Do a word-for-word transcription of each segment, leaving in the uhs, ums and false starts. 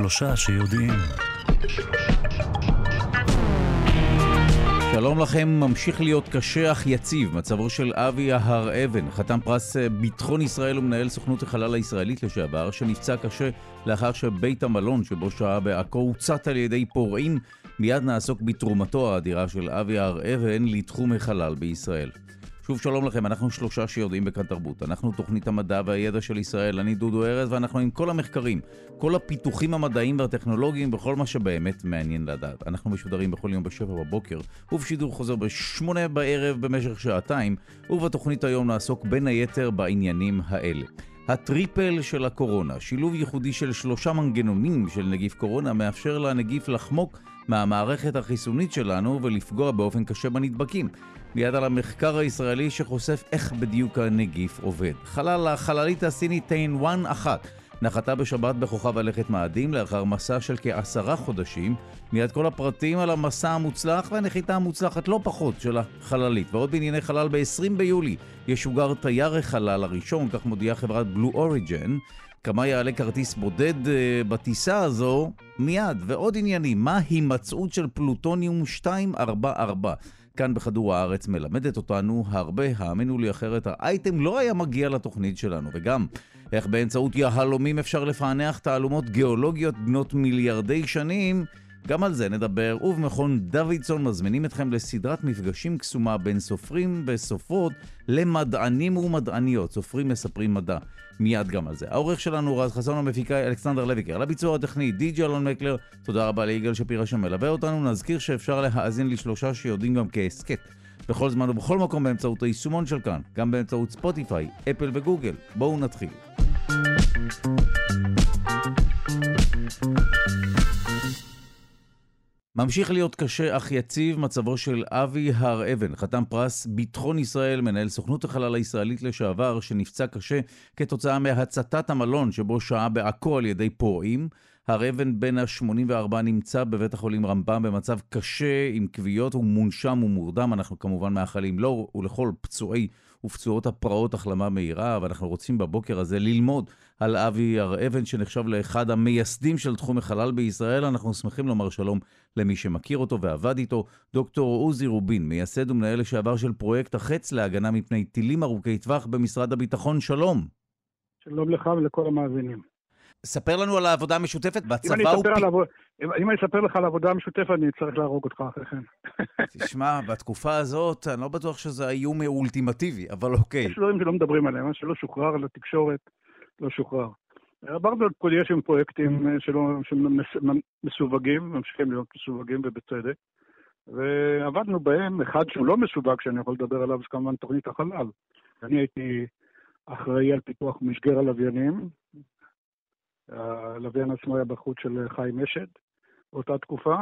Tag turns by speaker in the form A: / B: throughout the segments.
A: שלושה שיודעים. שלום לכם, ממשיך להיות קשה אך יציב מצבו של אבי הר אבן, חתן פרס ביטחון ישראל ומנהל סוכנות החלל הישראלית לשעבר, שנפצע קשה לאחר שבית המלון שבו שהה בעכו הוצת על ידי פורעים. מיד נעסוק בתרומתו האדירה של אבי הר אבן לתחום החלל בישראל. שוב שלום לכם, אנחנו שלושה שיודעים בכאן תרבות. אנחנו תוכנית המדע והידע של ישראל, אני דודו ארז, ואנחנו עם כל המחקרים, כל הפיתוחים המדעיים והטכנולוגיים וכל מה שבאמת מעניין לדעת. אנחנו משודרים בכל יום בשבע בבוקר, ובשידור חוזר בשמונה בערב במשך שעתיים, ובתוכנית היום נעסוק בין היתר בעניינים האלה. הטריפל של הקורונה, שילוב ייחודי של שלושה מנגנונים של נגיף קורונה, מאפשר לנגיף לחמוק מהמערכת החיסונית שלנו ולפגוע באופן קשה בנדבקים. מיד על המחקר הישראלי שחושף איך בדיוק הנגיף עובד. חלל החללית הסינית טיין אחת נחתה בשבת בכוכב הלכת מאדים לאחר מסע של כעשרה חודשים. מיד כל הפרטים על המסע המוצלח והנחיתה המוצלחת לא פחות של החללית. ועוד בענייני חלל, ב-עשרים ביולי ישוגר תייר החלל הראשון, כך מודיעה חברת בלו אוריג'ן. כמה יעלה כרטיס בודד uh, בטיסה הזו מיד. ועוד עניינים, מה הימצאות של פלוטוניום מאתיים ארבעים וארבע? כאן בכדור הארץ מלמדת אותנו הרבה, האמינו לי, אחרת האייטם לא היה מגיע לתוכנית שלנו. וגם איך באמצעות יהלומים אפשר לפענח תעלומות גיאולוגיות בנות מיליארדי שנים, גם על זה נדבר. ובמכון דוידסון מזמינים אתכם לסדרת מפגשים קסומה בין סופרים וסופרות למדענים ומדעניות. סופרים מספרים מדע. מיד גם על זה. העורך שלנו רז חסון, המפיקאי אלכסנדר לויקר, לביצוע הטכני די.ג'י אלון מקלר. תודה רבה ליגאל שפירא שמלווה אותנו. נזכיר שאפשר להאזין לשלושה שיודעים גם כעסקט בכל זמן ובכל מקום באמצעות היישומון של כאן, גם באמצעות ספוטיפיי, אפל וגוגל. בואו נתחיל. ממשיך להיות קשה אך יציב מצבו של אבי הר אבן, חתן פרס ביטחון ישראל, מנהל סוכנות החלל הישראלית לשעבר, שנפצע קשה כתוצאה מהצתת המלון שבו שהה בעכו על ידי פורעים. הר אבן בן ה-שמונים וארבע נמצא בבית החולים רמב"ם במצב קשה עם כוויות, ומונשם ומורדם. אנחנו כמובן מאחלים לו ולכל פצועי ופצועות הפרעות החלמה מהירה, ואנחנו רוצים בבוקר הזה ללמוד על אבי הר אבן, שנחשב לאחד המייסדים של תחום החלל בישראל. אנחנו שמחים לומר שלום למי שמכיר אותו ועבד איתו, דוקטור עוזי רובין, מייסד ומנהל לשעבר של פרויקט החץ להגנה מפני טילים ארוכי טווח במשרד הביטחון. שלום.
B: שלום לך ולכל המאזינים.
A: ספר לנו על העבודה המשותפת בצבא.
B: אם אני אספר, ופ... עבוד... אם אני אספר לך על העבודה המשותפת, אני צריך להרוג אותך אחרי כן.
A: תשמע, בתקופה הזאת, אני לא בטוח שזה האיום האולטימטיבי, אבל אוקיי.
B: יש דברים שלא מדברים עליהם, שלא שוחרר לתקשורת, לא שוחרר. עברנו על פרויקטים, פרויקטים שלא, שמסווגים, ממשיכים להיות מסווגים ובצדק, ועבדנו בהם, אחד שהוא לא מסווג, שאני יכול לדבר עליו, זה כמובן תוכנית החלל. אני הייתי אחראי על פיתוח משגר הלוויינים, הלוויין עצמו היה בחוץ של חיים משד באותה תקופה,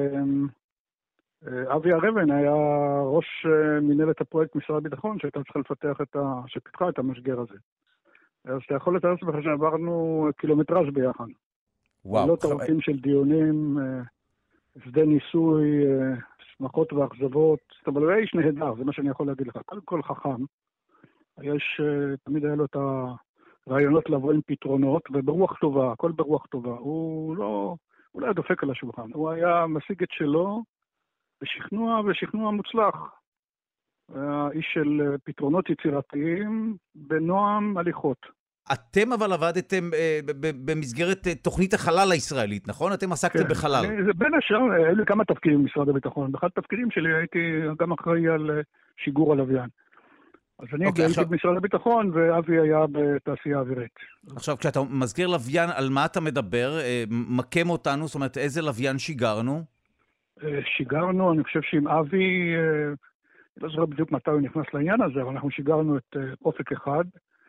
B: ואבי הר אבן היה ראש מנהלת הפרויקט משרד הביטחון, שהייתה צריכה לפתח את ה... שפיתחה את המשגר הזה. אז אתה יכול לתאר לעצמך שעברנו קילומטראז' ביחד.
A: וואו.
B: לא תארוכים של דיונים, שדה ניסוי, שמחות ואכזבות. זאת אומרת, הוא היה איש נהדר, זה מה שאני יכול להגיד לך. כל כל חכם, יש, תמיד היה לו את הרעיונות לבוא עם פתרונות, וברוח טובה, הכל ברוח טובה. הוא לא, הוא לא היה דופק על השולחן. הוא היה משיג את שלו בשכנוע, ושכנוע מוצלח. איש של פתרונות יצירתיים בנועם הליכות.
A: אתם אבל עבדתם אה, במסגרת תוכנית החלל הישראלית, נכון? אתם עסקתם כן, בחלל.
B: אני, זה בין השאר, היו לי כמה תפקידים במשרד הביטחון. באחד התפקידים שלי הייתי גם אחראי על שיגור הלוויין. אז אני okay, הייתי עכשיו... במשרד הביטחון, ואבי היה בתעשייה אווירית.
A: עכשיו, כשאתה מזכיר לוויין, על מה אתה מדבר? אה, מקם אותנו, זאת אומרת, איזה לוויין שיגרנו?
B: אה, שיגרנו, אני חושב שעם אבי... אה, לא זוכר בדיוק מתי הוא נכנס לעניין הזה, אבל אנחנו שיגרנו את אופק אחד.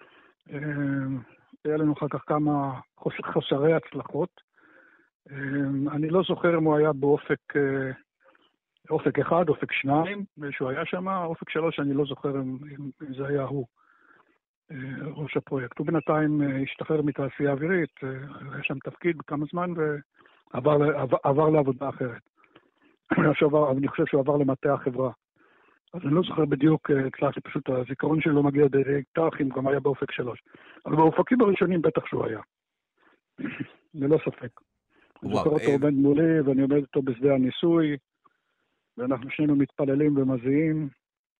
B: היה לנו אחר כך כמה חוסרי הצלחות. אני לא זוכר אם הוא היה באופק אופק אחד, אופק שניים, שהוא היה שם, אופק שלוש, אני לא זוכר אם, אם זה היה הוא, ראש הפרויקט. הוא בינתיים השתחרר מתעשייה אווירית, היה שם תפקיד בכמה זמן ועבר עבר, עבר לעבודה אחרת. אני חושב שהוא עבר למטה החברה. אז אני לא זוכר בדיוק, הצלחתי פשוט, הזיכרון שלי לא מגיע די כך, אם גם היה באופק שלוש. אבל באופקים הראשונים בטח שהוא היה. ללא ספק. אני זוכר אותו עומד מולי, ואני עומד אותו בשדה הניסוי, ואנחנו שנינו מתפללים ומזיעים.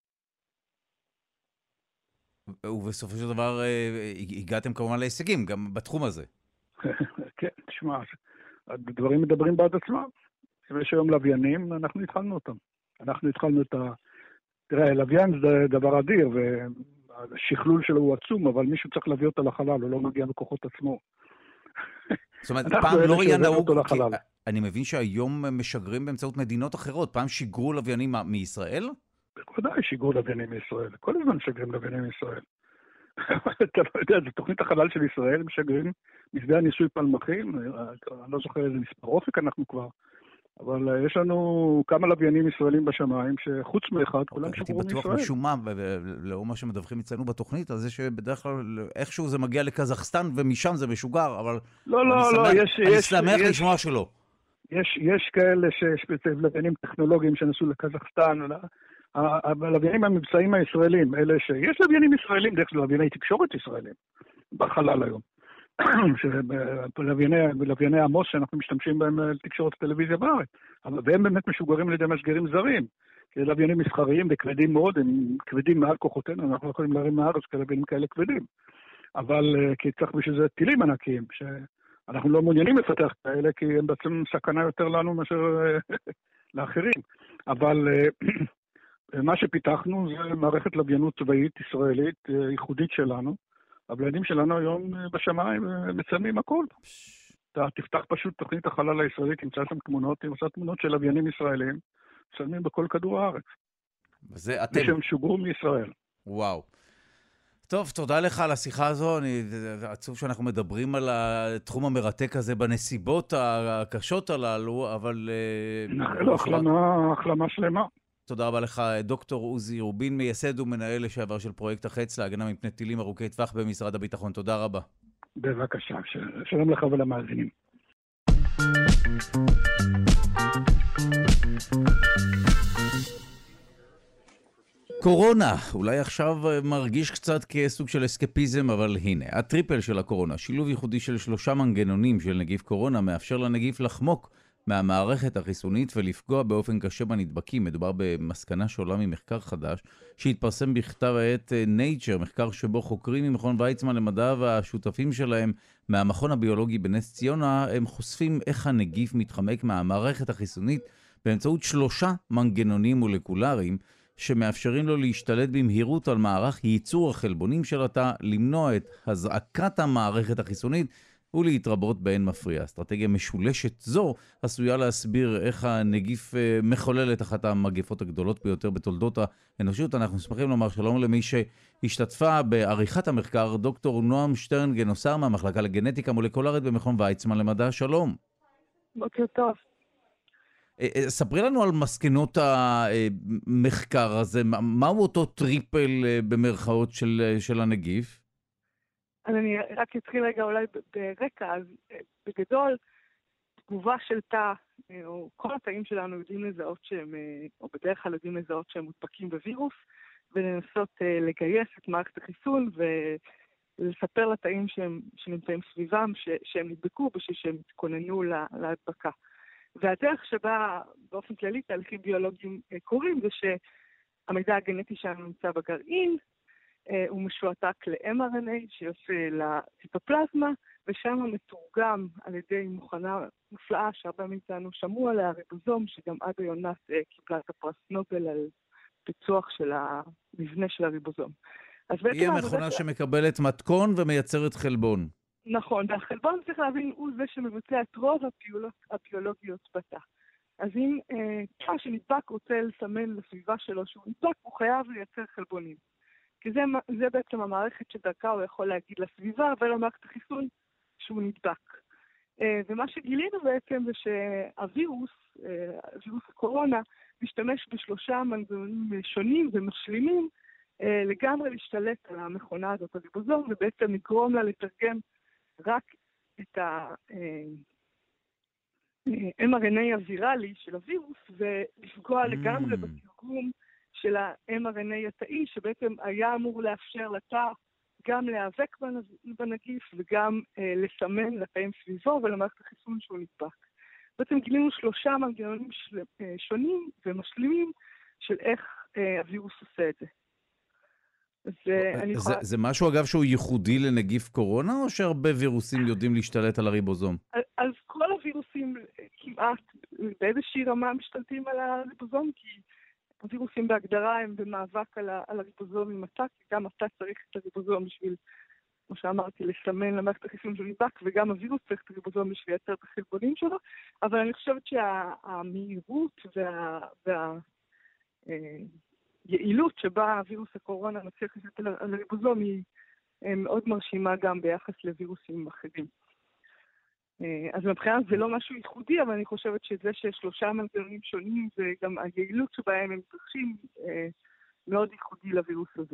A: ובסופו של דבר הגעתם כמובן להישגים, גם בתחום הזה.
B: כן, תשמע, הדברים מדברים בעד עצמם. יש היום לוויינים, אנחנו התחלנו אותם. אנחנו התחלנו את ה... תראה, לוויין זה דבר אדיר, והשכלול שלו הוא עצום, אבל מישהו צריך להביא אותו לחלל, הוא לא מגיע בכוחות עצמו.
A: זאת אומרת, פעם לא היה נהוג, אני מבין שהיום משגרים באמצעות מדינות אחרות, פעם שיגרו לוויינים מישראל?
B: בוודאי שיגרו לוויינים מישראל, כל הזמן משגרים לוויינים מישראל. אתה לא יודע, זו תוכנית החלל של ישראל, משגרים משדה הניסוי פלמחים, אני לא זוכר איזה מספר אופק אנחנו כבר, אבל יש לנו כמה לוויינים ישראלים בשמיים, שחוץ מאחד, כולם שגרו מישראל.
A: הייתי בטוח משום מה, ולאור מה שמדווחים אצלנו בתוכנית, אז זה שבדרך כלל איכשהו זה מגיע לקזחסטן, ומשם זה משוגר, אבל...
B: לא, לא, לא, יש...
A: אני שמח לשמוע שלא.
B: יש כאלה שיש לוויינים טכנולוגיים שנסעו לקזחסטן, הלוויינים המבצעים הישראלים, אלה שיש לוויינים ישראלים, דרך זה לווייני תקשורת ישראלים, בחלל היום. לווייני עמוס שאנחנו משתמשים בהם לתקשורת טלוויזיה בארץ, והם באמת משוגרים על ידי משגרים זרים, כי לוויינים מסחריים וכבדים מאוד, הם כבדים מעל כוחותינו, אנחנו לא יכולים להרים מהארץ כלוויינים כאלה כבדים, אבל כי צריך בשביל זה טילים ענקיים, שאנחנו לא מעוניינים לפתח כאלה, כי הם בעצם סכנה יותר לנו מאשר לאחרים, אבל מה שפיתחנו זה מערכת לוויינות צבאית ישראלית ייחודית שלנו, הלוויינים שלנו היום בשמיים מצלמים הכל. אתה תפתח פשוט תוכנית החלל הישראלית, תמצא שם תמונות, תמצא תמונות של לוויינים ישראלים, מצלמים בכל כדור הארץ.
A: וזה אתם...
B: ושהם שוגרו מישראל.
A: וואו. טוב, תודה לך על השיחה הזו. אני עצוב שאנחנו מדברים על התחום המרתק הזה בנסיבות הקשות הללו, אבל...
B: נאחל לו החלמה, החלמה שלמה.
A: תודה רבה לך, דוקטור עוזי רובין, מייסד ומנהל לשעבר של פרויקט החץ להגנה מפני טילים ארוכי טווח במשרד הביטחון. תודה רבה.
B: בבקשה, שלום לך ולמאזינים.
A: קורונה, אולי עכשיו מרגיש קצת כסוג של אסקפיזם, אבל הנה, הטריפל של הקורונה, שילוב ייחודי של שלושה מנגנונים של נגיף קורונה, מאפשר לנגיף לחמוק מהמערכת החיסונית ולפגוע באופן קשה בנדבקים. מדובר במסקנה שעולה ממחקר חדש שהתפרסם בכתב העת Nature, מחקר שבו חוקרים ממכון ויצמן למדע והשותפים שלהם מהמכון הביולוגי בנס ציונה, הם חושפים איך הנגיף מתחמק מהמערכת החיסונית באמצעות שלושה מנגנונים מולקולריים שמאפשרים לו להשתלט במהירות על מערך ייצור החלבונים של התא, למנוע את הזעקת המערכת החיסונית ולהתרבות בהן מפריע. אסטרטגיה משולשת זו עשויה להסביר איך הנגיף מחולל את אחת המגפות הגדולות ביותר בתולדות האנושות. אנחנו שמחים לומר שלום למי שהשתתפה בעריכת המחקר, דוקטור נועם שטרן גנוסר מהמחלקה לגנטיקה מולקולרית במכון ויצמן למדע. שלום.
C: בוקר טוב.
A: ספרי לנו על מסקנות המחקר הזה. מהו אותו טריפל במרכאות של, של הנגיף?
C: אז אני רק אתחיל רגע אולי ברקע, אז בגדול, תגובה של תא, או כל התאים שלנו יודעים לזהות שהם, או בדרך כלל יודעים לזהות שהם מודבקים בווירוס, ולנסות לגייס את מערכת החיסון, ולספר לתאים שהם, שנמצאים סביבם, ש, שהם נדבקו בשביל שהם יתכוננו לה, להדבקה. והדרך שבה באופן כללי תהליכים ביולוגיים קורים, זה שהמידע הגנטי שלנו נמצא בגרעין, הוא משועתק ל-אם אר אן איי שיוצא לציטופלזמה, ושם מתורגם על ידי מכונה מופלאה שהרבה מאיתנו שמעו עליה, ריבוזום, שגם עד היום נאס קיבלה את הפרס נובל על פיצוח של המבנה של הריבוזום.
A: היא המכונה שמקבלת מתכון ומייצרת חלבון.
C: נכון, והחלבון צריך להבין הוא זה שמבצע את רוב הפעולות הביולוגיות בתא. אז אם תא שנדבק רוצה לסמן לסביבה שלו שהוא נדבק, הוא חייב לייצר חלבונים. כי זה, זה בעצם המערכת שדרכה הוא יכול להגיד לסביבה ולמערכת החיסון שהוא נדבק. ומה שגילינו בעצם זה שהווירוס, וירוס הקורונה, משתמש בשלושה מנגנונים שונים ומשלימים לגמרי להשתלט על המכונה הזאת, הריבוזום, ובעצם לגרום לה לתרגם רק את ה-אם אר אן איי הוויראלי של הווירוס, ולפגוע לגמרי בתרגום של ה-אם אר אן איי התאי, שבעצם היה אמור לאפשר לתא גם להיאבק בנגיף וגם אה, לסמן לתאים סביבו ולמערכת החיסון שהוא נדבק. בעצם גילינו שלושה מנגנונים שונים ומשלימים של איך הווירוס עושה את זה.
A: זה, יכולה... זה משהו אגב שהוא ייחודי לנגיף קורונה, או שהרבה וירוסים יודעים להשתלט על הריבוזום?
C: אז כל הווירוסים כמעט באיזושהי רמה משתלטים על הריבוזום, כי הווירוסים בהגדרה הם במאבק על, ה... על הריבוזום עם התא, כי גם התא צריך את הריבוזום בשביל, כמו שאמרתי, לסמן למערכת החיסון של נדבק, וגם הווירוס צריך את הריבוזום בשביל לייצר את החלבונים שלו, אבל אני חושבת שהמהירות וה... וה... יעילות שבה וירוס הקורונה מצליח לשלוט על הריבוזום היא מאוד מרשימה גם ביחס לווירוסים אחרים. אז מבחינה זה לא משהו ייחודי, אבל אני חושבת שזה ששלושה מנגנונים שונים וגם היעילות שבהם הם מתרחשים מאוד ייחודי לווירוס הזה.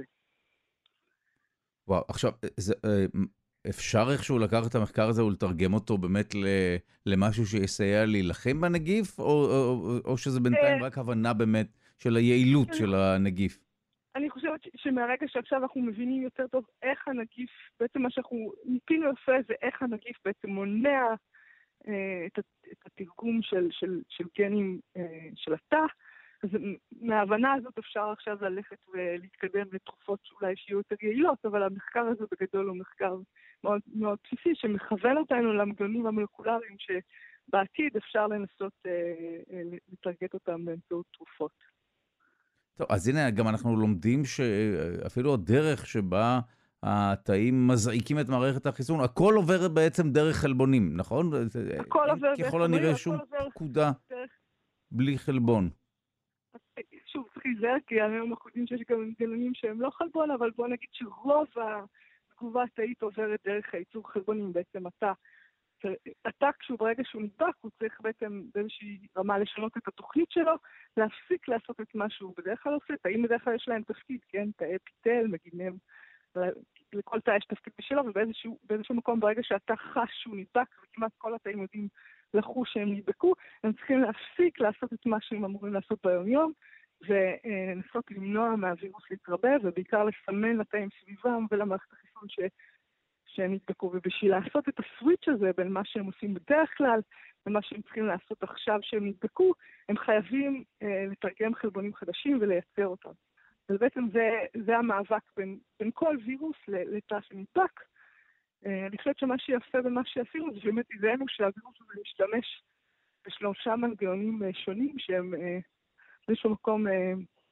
A: וואו, עכשיו, זה, אפשר איכשהו לקחת את המחקר הזה ולתרגם אותו באמת למשהו שיסייע להילחם בנגיף, או, או, או שזה בינתיים רק הבנה באמת של היעילות של הנגיף?
C: אני חושבת שמהרגע שעכשיו אנחנו מבינים יותר טוב איך הנגיף, בעצם מה שאנחנו ניפינו יפה זה איך הנגיף בעצם מונע אה, את, את התרגום של, של, של גנים אה, של התא, אז מההבנה הזאת אפשר עכשיו ללכת ולהתקדם לתרופות שאולי שיהיו יותר יעילות, אבל המחקר הזה בגדול הוא מחקר מאוד, מאוד בסיסי שמכוון אותנו למנגנונים המולקולריים שבעתיד אפשר לנסות אה, אה, לתרגט אותם באמצעות תרופות.
A: טוב, אז הנה, גם אנחנו לומדים שאפילו הדרך שבה התאים מזעיקים את מערכת החיסון, הכל עובר בעצם דרך חלבונים, נכון?
C: הכל עובר דרך חלבונים.
A: ככל הנראה שום פקודה בלי חלבון.
C: שוב, צריך להיזהר, כי היום אנחנו יודעים שיש גם מנגנונים שהם לא חלבון, אבל בוא נגיד שרוב התגובה התאית עוברת דרך הייצור חלבונים. בעצם אתה, אתה כשהוא ברגע שהוא נדבק, הוא צריך בעצם באיזושהי רמה לשנות את התוכנית שלו, להפסיק לעשות את מה שהוא בדרך כלל עושה. תאים בדרך כלל יש להם תפקיד, כן? תאי פיטל, מגינים, לכל תא יש תפקיד בשלו, ובאיזשהו באיזשהו מקום ברגע שאתה חש שהוא נדבק, וכמעט כל התאים יודעים לחוש שהם נדבקו, הם צריכים להפסיק לעשות את מה שהם אמורים לעשות ביום יום, ולנסות למנוע מהווירוס להתרבה, ובעיקר לסמן לתאים סביבם ולמערכת החיסון ש... שהם נדבקו. ובשביל לעשות את הסוויץ' הזה בין מה שהם עושים בדרך כלל, ומה שהם צריכים לעשות עכשיו שהם נדבקו, הם חייבים אה, לתרגם חלבונים חדשים ולייצר אותם. אז בעצם זה, זה המאבק בין, בין כל וירוס לתא שנדבק. אה, אני חושבת שמה שיפה במה שעשינו, זה באמת הבאנו שהווירוס הזה משתמש בשלושה מנגנונים אה, שונים, שהם אה, באיזשהו מקום אה,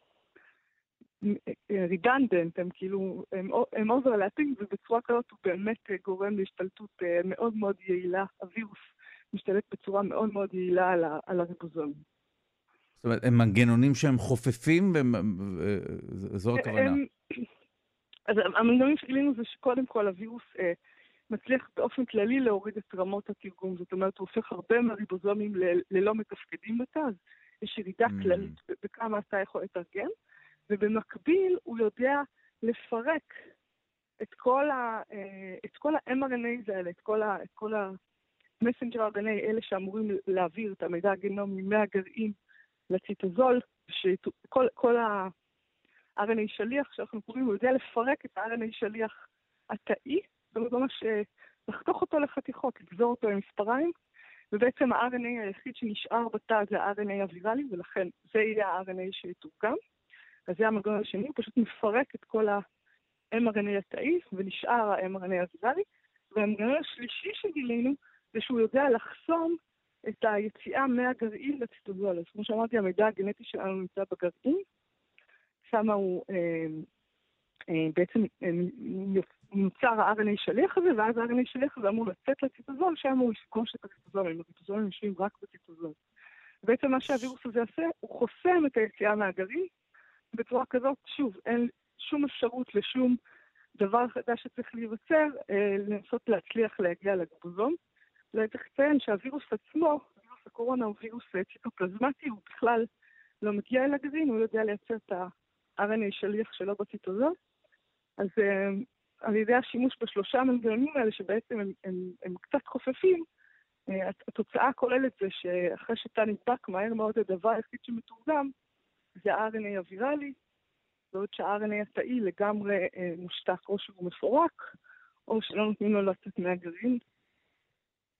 C: רידנדנט, הם כאילו, הם, הם אוברלאפינג, ובצורה כזאת הוא באמת אה, גורם להשתלטות אה, מאוד מאוד יעילה. הווירוס משתלט בצורה מאוד מאוד יעילה על, על הריבוזום.
A: זאת אומרת, הם מנגנונים שהם חופפים, וזו הכוונה.
C: אז המנגנונים שגילינו זה שקודם כל הווירוס אה, מצליח באופן כללי להוריד את רמות התרגום, זאת אומרת, הוא הופך הרבה מהריבוזומים ל- ללא מתפקדים בתא, אז יש ירידה mm. כללית בכמה התא יכול לתרגם, ובמקביל הוא יודע לפרק את כל ה- את כל ה-אם אר אן איי האלה, את כל ה- את כל ה-messenger אר אן איי, אלה שאמורים להעביר את המידע הגנומי מהגרעין לציטוזול, שכל כל ה-אר אן איי שליח שאנחנו קוראים, הוא יודע לפרק את ה-אר אן איי שליח התאי, זאת אומרת ממש לחתוך אותו לחתיכות, לגזור אותו למספריים, ובעצם ה-אר אן איי היחיד שנשאר בתא זה ה-אר אן איי הוויראלי, ולכן זה יהיה ה-אר אן איי שיתורגם. אז זה המנגנון השני, הוא פשוט מפרק את כל ה-אם אר אן איי התאי, ונשאר ה-אם אר אן איי הוויראלי. והמנגנון השלישי שגילינו, זה שהוא יודע לחסום את היציאה מהגרעין לציטוזול. אז כמו שאמרתי, המידע הגנטי שלנו נמצא בגרעין, שם הוא אה, אה, בעצם אה, נוצר ה-אר אן איי שליח הזה, ואז ה-אר אן איי שליח הזה אמור לצאת לציטוזול, שם הוא יפגוש את הציטוזולים, הציטוזולים יושבים רק בציטוזול. בעצם מה שהווירוס הזה עושה, הוא חוסם את היציאה מהגרעין, בצורה כזאת, שוב, אין שום אפשרות לשום דבר חדש שצריך להיווצר, אה, לנסות להצליח להגיע לגבוזום. צריך לציין שהווירוס עצמו, וירוס הקורונה הוא וירוס ציטופלזמטי, הוא בכלל לא מגיע אל הגרעין, הוא יודע לייצר את ה-אר אן איי שליח שלו בציטוזול. אז אה, על ידי השימוש בשלושה המנגנונים האלה, שבעצם הם, הם, הם קצת חופפים, אה, התוצאה הכוללת זה שאחרי שתא נדבק מהר מאוד הדבר היחיד שמתורגם, זה ה-אר אן איי הוויראלי, בעוד שה-אר אן איי התאי לגמרי אה, מושתק, או שהוא מפורק, או שלא נותנים לו לצאת מהגרעין.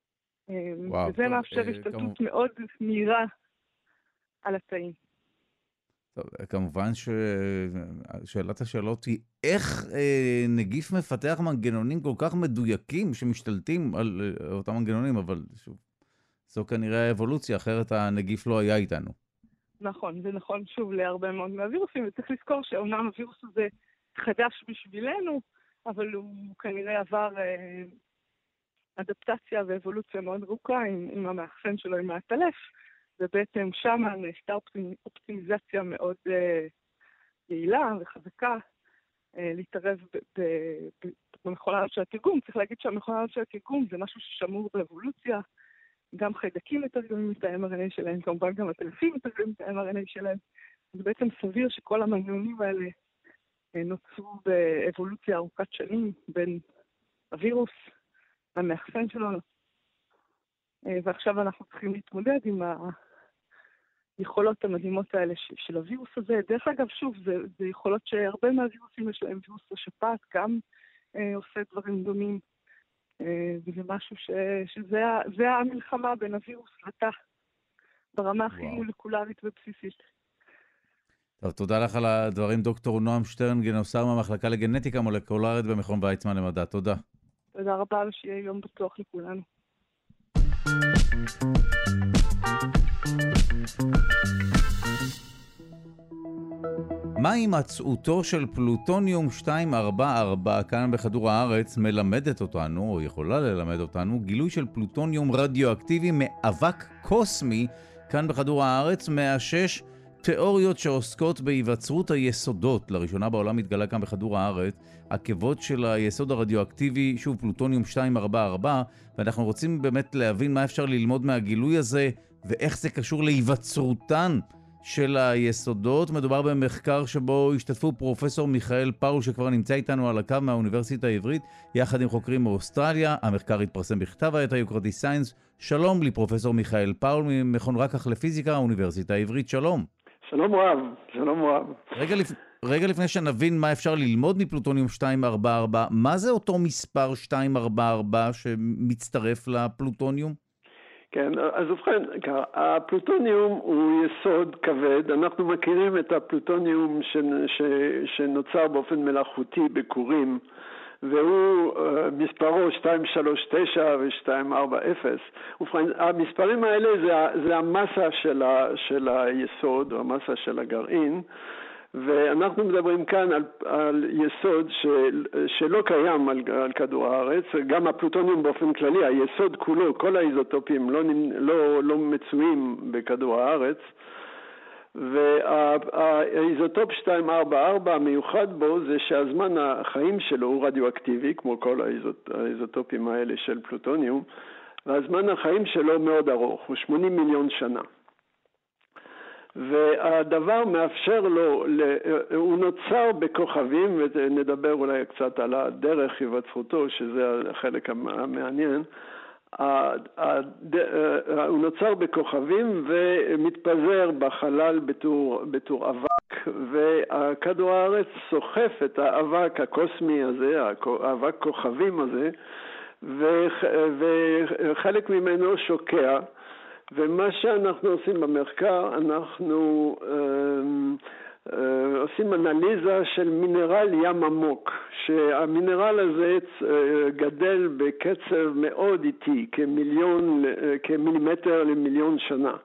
A: וואו,
C: וזה
A: טוב,
C: מאפשר
A: אה,
C: השתלטות
A: כמו...
C: מאוד מהירה על התאים.
A: טוב, כמובן ששאלת השאלות היא איך אה, נגיף מפתח מנגנונים כל כך מדויקים שמשתלטים על אה, אותם מנגנונים, אבל שוב, זו כנראה האבולוציה, אחרת הנגיף לא היה איתנו.
C: נכון, זה נכון שוב להרבה מאוד מהווירוסים, וצריך לזכור שאומנם הווירוס הזה חדש בשבילנו, אבל הוא כנראה עבר אה, אדפטציה ואבולוציה מאוד ארוכה עם, עם המאחסן שלו, עם העטלף, ובעצם שם נעשתה אופטימיזציה מאוד אה, יעילה וחזקה אה, להתערב ב- ב- במכונה של התרגום. צריך להגיד שהמכונה של התרגום זה משהו ששמור באבולוציה, גם חיידקים מתרגמים את ה-אם אר אן איי שלהם, כמובן גם עטלפים מתרגמים את ה-אם אר אן איי שלהם. אז בעצם סביר שכל המנגנונים האלה נוצרו באבולוציה ארוכת שנים בין הווירוס למאחסן שלו. ועכשיו אנחנו צריכים להתמודד עם היכולות המדהימות האלה של הווירוס הזה. דרך אגב, שוב, זה, זה יכולות שהרבה מהווירוסים יש להם, וירוס השפעת גם אה, עושה דברים דומים. וזה משהו ש... שזה זה המלחמה בין הווירוס לתא, ברמה הכי מולקולרית ובסיסית.
A: טוב, תודה לך על הדברים, דוקטור נועם שטרן, גנוסר מהמחלקה לגנטיקה מולקולרית במכון ויצמן למדע. תודה.
C: תודה רבה, ושיהיה יום בטוח לכולנו.
A: מה הימצאותו של פלוטוניום שתיים ארבע ארבע כאן בכדור הארץ מלמדת אותנו, או יכולה ללמד אותנו, גילוי של פלוטוניום רדיואקטיבי מאבק קוסמי כאן בכדור הארץ, מאשש תיאוריות שעוסקות בהיווצרות היסודות. לראשונה בעולם התגלה כאן בכדור הארץ עקבות של היסוד הרדיואקטיבי, שוב פלוטוניום שתיים ארבע ארבע, ואנחנו רוצים באמת להבין מה אפשר ללמוד מהגילוי הזה ואיך זה קשור להיווצרותן של היסודות. מדובר במחקר שבו השתתפו פרופסור מיכאל פאול, שכבר נמצא איתנו על הקו מהאוניברסיטה העברית, יחד עם חוקרים מאוסטרליה. המחקר התפרסם בכתב העת היוקרתי סיינס. שלום לפרופסור מיכאל פאול ממכון רקח לפיזיקה, האוניברסיטה העברית. שלום.
D: שלום רב, שלום רב.
A: רגע, לפ... רגע לפני שנבין מה אפשר ללמוד מפלוטוניום שתיים ארבע ארבע, מה זה אותו מספר שתיים ארבע ארבע שמצטרף לפלוטוניום?
D: כן, אז ובכן, הפלוטוניום הוא יסוד כבד. אנחנו מכירים את הפלוטוניום ש... ש... שנוצר באופן מלאכותי בכורים, והוא מספרו שתיים שלוש תשע ו-שתיים ארבע אפס. ובכן, המספרים האלה זה, זה המסה של, ה... של היסוד, או המסה של הגרעין, ואנחנו מדברים כאן על, על יסוד של, שלא קיים על, על כדור הארץ. גם הפלוטוניום באופן כללי, היסוד כולו, כל האיזוטופים לא, לא, לא מצויים בכדור הארץ, והאיזוטופ שתיים ארבע ארבע המיוחד בו זה שהזמן החיים שלו הוא רדיואקטיבי, כמו כל האיזוט, האיזוטופים האלה של פלוטוניום, והזמן החיים שלו מאוד ארוך, הוא שמונים מיליון שנה. והדבר מאפשר לו, הוא נוצר בכוכבים, ונדבר אולי קצת על הדרך היווצרותו, שזה החלק המעניין. הוא נוצר בכוכבים ומתפזר בחלל בתור, בתור אבק, וכדור הארץ סוחף את האבק הקוסמי הזה, האבק כוכבים הזה, וחלק ממנו שוקע. ומה שאנחנו עושים במחקר, אנחנו אה, אה, עושים אנליזה של מינרל ים עמוק, שהמינרל הזה אה, גדל בקצב מאוד איטי, כמיליון, אה, כמילימטר למיליון שנה.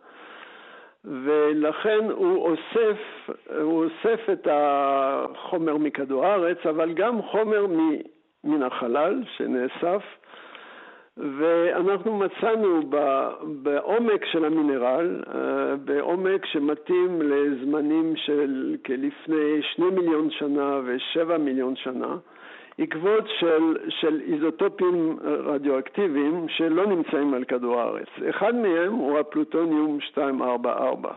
D: ולכן הוא אוסף, הוא אוסף את החומר מכדור הארץ, אבל גם חומר מן החלל שנאסף, ואנחנו מצאנו בעומק של המינרל, בעומק שמתאים לזמנים של כלפני שני מיליון שנה ושבע מיליון שנה, עקבות של, של איזוטופים רדיואקטיביים שלא נמצאים על כדור הארץ. אחד מהם הוא הפלוטוניום שתיים ארבע ארבע.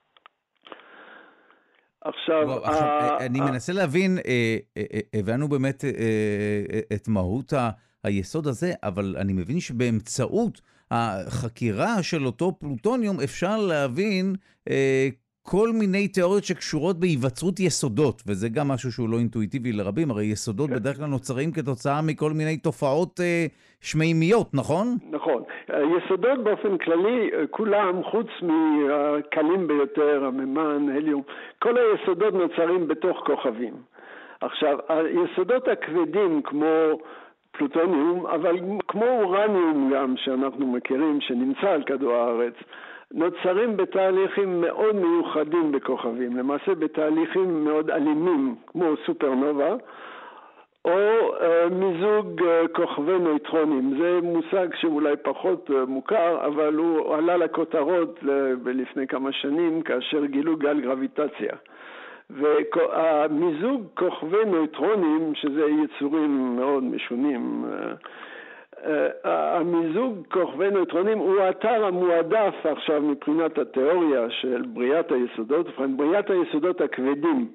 A: עכשיו, לא, עכשיו ה... אני ה... מנסה להבין, הבנו באמת את מהות ה... היסוד הזה, אבל אני מבין שבאמצעות החקירה של אותו פלוטוניום אפשר להבין אה, כל מיני תיאוריות שקשורות בהיווצרות יסודות, וזה גם משהו שהוא לא אינטואיטיבי לרבים, הרי יסודות כן. בדרך כלל נוצרים כתוצאה מכל מיני תופעות אה, שמימיות, נכון?
D: נכון. יסודות באופן כללי, כולם חוץ מהקלים ביותר, המימן, הליום, כל היסודות נוצרים בתוך כוכבים. עכשיו, היסודות הכבדים כמו פלוטוניום, אבל כמו אורניום גם שאנחנו מכירים, שנמצא על כדור הארץ, נוצרים בתהליכים מאוד מיוחדים בכוכבים, למעשה בתהליכים מאוד אלימים, כמו סופרנובה, או uh, מיזוג uh, כוכבי נויטרונים. זה מושג שאולי פחות uh, מוכר, אבל הוא עלה לכותרות uh, לפני כמה שנים, כאשר גילו גל גרביטציה. והמיזוג כוכבי נויטרונים, שזה יצורים מאוד משונים, uh, המיזוג כוכבי נויטרונים הוא האתר המועדף עכשיו מבחינת התיאוריה של בריאת היסודות, בריאת היסודות הכבדים.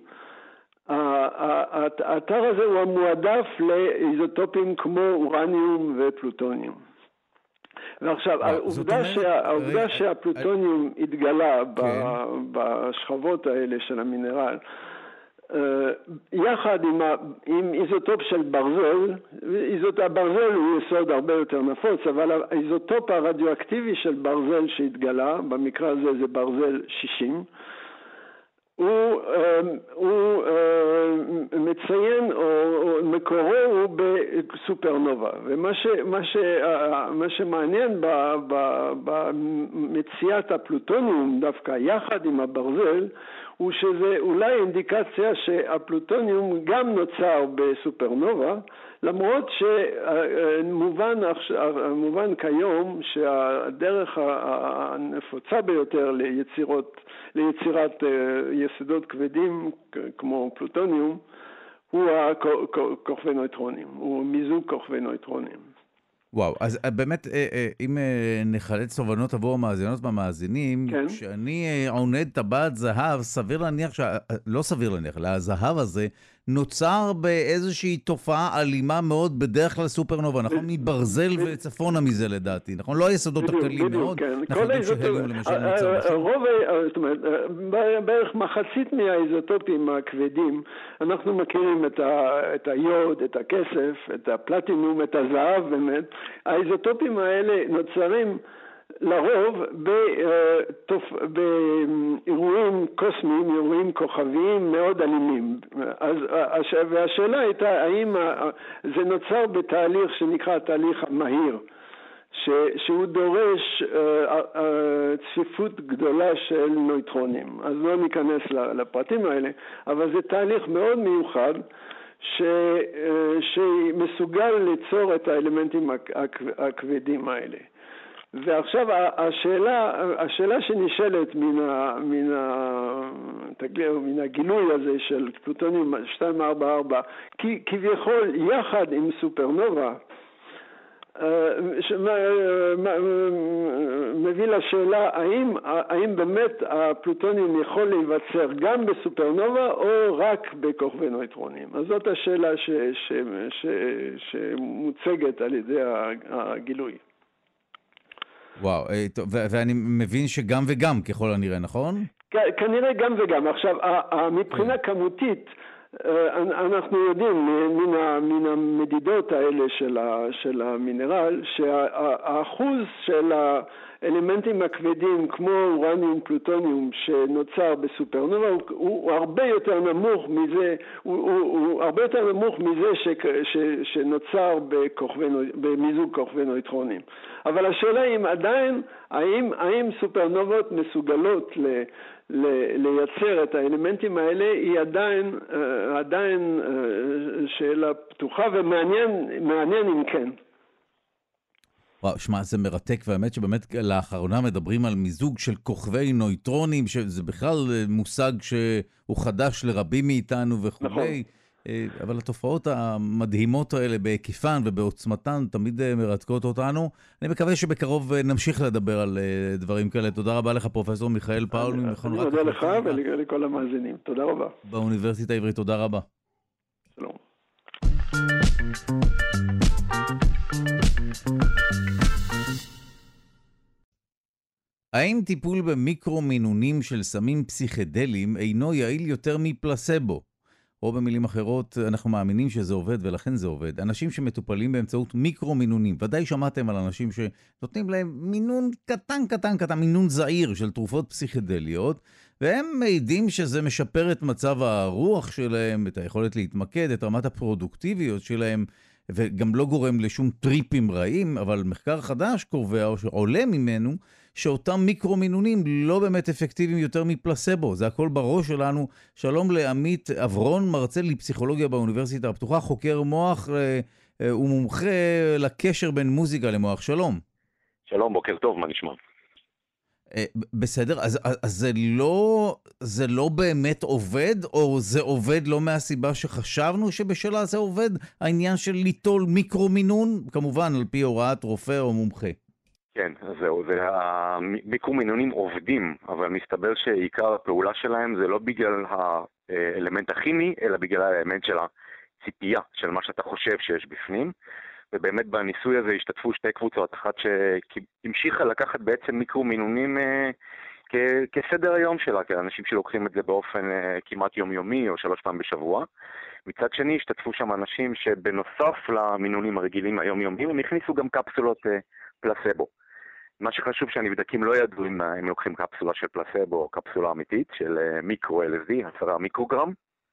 D: האתר הזה הוא המועדף לאיזוטופים כמו אורניום ופלוטוניום. ועכשיו, העובדה שהפלוטוניום התגלה בשכבות האלה של המינרל, יחד עם, עם איזוטופ של ברזל, איזוט, הברזל הוא יסוד הרבה יותר נפוץ, אבל האיזוטופ הרדיואקטיבי של ברזל שהתגלה, במקרה הזה זה ברזל שישים, הוא, הוא מציין, או מקורו הוא בסופרנובה, ומה ש, מה ש, מה שמעניין במציאת הפלוטוניום דווקא יחד עם הברזל, הוא שזה אולי אינדיקציה שהפלוטוניום גם נוצר בסופרנובה, למרות שמובן מובן כיום שהדרך הנפוצה ביותר ליצירות, ליצירת יסודות כבדים כמו פלוטוניום, הוא כוכבי נויטרונים, הוא מיזוג כוכבי נויטרונים.
A: וואו, אז באמת, אם נחלץ תובנות עבור המאזינות והמאזינים, כן. כשאני עונד טבעת זהב, סביר להניח, ש... לא סביר להניח, הזהב הזה נוצר באיזושהי תופעה אלימה מאוד, בדרך כלל סופרנובה, נכון? מברזל וצפונה מזה לדעתי, נכון? לא היסודות הקלים מאוד, אנחנו יודעים שהליום למשל נוצר.
D: רוב, זאת אומרת, בערך מחצית מהאיזוטופים הכבדים, אנחנו מכירים את היוד, את הכסף, את הפלטינום, את הזהב באמת, האיזוטופים האלה נוצרים לרוב באירועים קוסמיים, אירועים כוכביים מאוד אלימים. אז, והשאלה הייתה, האם זה נוצר בתהליך שנקרא תהליך המהיר, ש, שהוא דורש צפיפות גדולה של נויטרונים. אז לא ניכנס לפרטים האלה, אבל זה תהליך מאוד מיוחד, ש, שמסוגל ליצור את האלמנטים הכבדים האלה. ועכשיו השאלה, השאלה שנשאלת מן, ה, מן, ה, מן הגילוי הזה של פלוטוניום שתיים ארבע ארבע, כי כביכול יחד עם סופרנובה, מביא לשאלה האם, האם באמת הפלוטוניום יכול להיווצר גם בסופרנובה או רק בכוכבי נויטרונים. אז זאת השאלה ש, ש, ש, שמוצגת על ידי הגילוי.
A: וואו, ואני מבין שגם וגם ככל הנראה, נכון?
D: כנראה גם וגם. עכשיו, מבחינה כמותית, אנחנו יודעים מן המדידות האלה של המינרל שהאחוז של האלמנטים הכבדים כמו אורניום פלוטוניום שנוצר בסופרנובה הוא הרבה יותר נמוך מזה, הוא הרבה יותר נמוך מזה שנוצר במיזוג כוכבי נויטרונים. אבל השאלה היא עדיין האם האם סופרנובות מסוגלות ל לייצר את האלמנטים האלה, היא עדיין, עדיין שאלה פתוחה ומעניין, מעניין אם כן.
A: וואו, שמה, זה מרתק, והאמת שבאמת לאחרונה מדברים על מיזוג של כוכבי נויטרונים, שזה בכלל מושג שהוא חדש לרבים מאיתנו וכו'. נכון. אבל התופעות המדהימות האלה בהיקפן ובעוצמתן תמיד מרתקות אותנו. אני מקווה שבקרוב נמשיך לדבר על דברים כאלה. תודה רבה לך, פרופסור מיכאל פאול.
D: אני מודה לך ולכל המאזינים. תודה רבה.
A: באוניברסיטה העברית, תודה רבה.
D: שלום.
A: האם טיפול במיקרו-מינונים של סמים פסיכדליים אינו יעיל יותר מפלסבו? או במילים אחרות, אנחנו מאמינים שזה עובד ולכן זה עובד. אנשים שמטופלים באמצעות מיקרו-מינונים, ודאי שמעתם על אנשים שנותנים להם מינון קטן, קטן, קטן, מינון זעיר של תרופות פסיכדליות, והם מעידים שזה משפר את מצב הרוח שלהם, את היכולת להתמקד, את רמת הפרודוקטיביות שלהם, וגם לא גורם לשום טריפים רעים, אבל מחקר חדש קובע, או שעולה ממנו, שאותם מיקרו-מינונים לא באמת אפקטיביים יותר מפלסבו. זה הכל בראש שלנו. שלום לעמית אברון, מרצה לפסיכולוגיה באוניברסיטה הפתוחה, חוקר מוח ומומחה לקשר בין מוזיקה למוח. שלום.
E: שלום, בוקר טוב, מה נשמע?
A: בסדר, אז, אז זה לא, זה לא באמת עובד, או זה עובד לא מהסיבה שחשבנו שבשלה זה עובד? העניין של ליטול מיקרו-מינון, כמובן על פי הוראת רופא או מומחה.
E: כן, אז זהו, זה המיקרו-מינונים עובדים, אבל מסתבר שעיקר הפעולה שלהם זה לא בגלל האלמנט הכימי, אלא בגלל האלמנט של הציפייה, של מה שאתה חושב שיש בפנים. ובאמת בניסוי הזה השתתפו שתי קבוצות, אחת שהמשיכה לקחת בעצם מיקרו-מינונים אה, כ- כסדר היום שלה, כאנשים שלוקחים את זה באופן אה, כמעט יומיומי או שלוש פעם בשבוע. מצד שני השתתפו שם אנשים שבנוסף למינונים הרגילים היומיומיים, הם הכניסו גם קפסולות אה, פלסבו. מה שחשוב שהנבדקים לא ידעו אם הם לוקחים קפסולה של פלסבו או קפסולה אמיתית של אה, מיקרו-אל אס די, עשרה מיקרוגרם.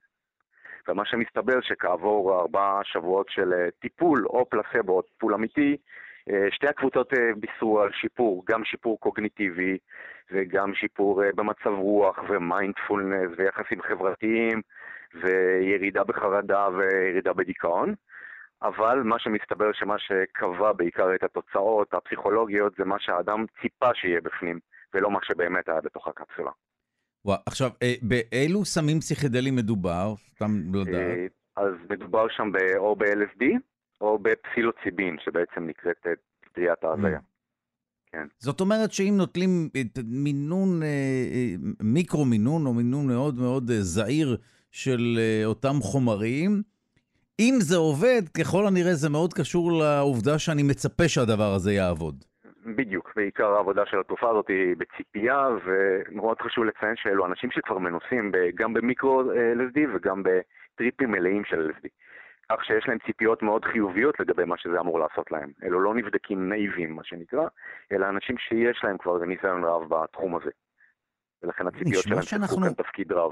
E: ומה שמסתבר שכעבור ארבעה שבועות של טיפול או פלסבו או טיפול אמיתי, שתי הקבוצות בישרו על שיפור, גם שיפור קוגניטיבי וגם שיפור במצב רוח ומיינדפולנס ויחסים חברתיים וירידה בחרדה וירידה בדיכאון. אבל מה שמסתבר שמה שקבע בעיקר את התוצאות הפסיכולוגיות זה מה שהאדם ציפה שיהיה בפנים ולא מה שבאמת היה בתוך הקפסולה.
A: וואו, עכשיו, באילו סמים פסיכדליים מדובר? סתם לדעת.
E: אז מדובר שם או ב-אל אס די או בפסילוציבין, שבעצם נקראת פטריית ההזיה. כן.
A: זאת אומרת שאם נוטלים את מינון, מיקרו-מינון, או מינון מאוד מאוד זעיר של אותם חומרים, אם זה עובד, ככל הנראה זה מאוד קשור לעובדה שאני מצפה שהדבר הזה יעבוד.
E: בדיוק, בעיקר העבודה של התרופה הזאת היא בציפייה, ומאוד חשוב לציין שאלו אנשים שכבר מנוסים גם במיקרו-אל אס די וגם בטריפים מלאים של אל אס די. כך שיש להם ציפיות מאוד חיוביות לגבי מה שזה אמור לעשות להם. אלו לא נבדקים נאיבים, מה שנקרא, אלא אנשים שיש להם כבר ניסיון רב בתחום הזה. ולכן הציפיות שלהם שתקו כאן תפקיד רב.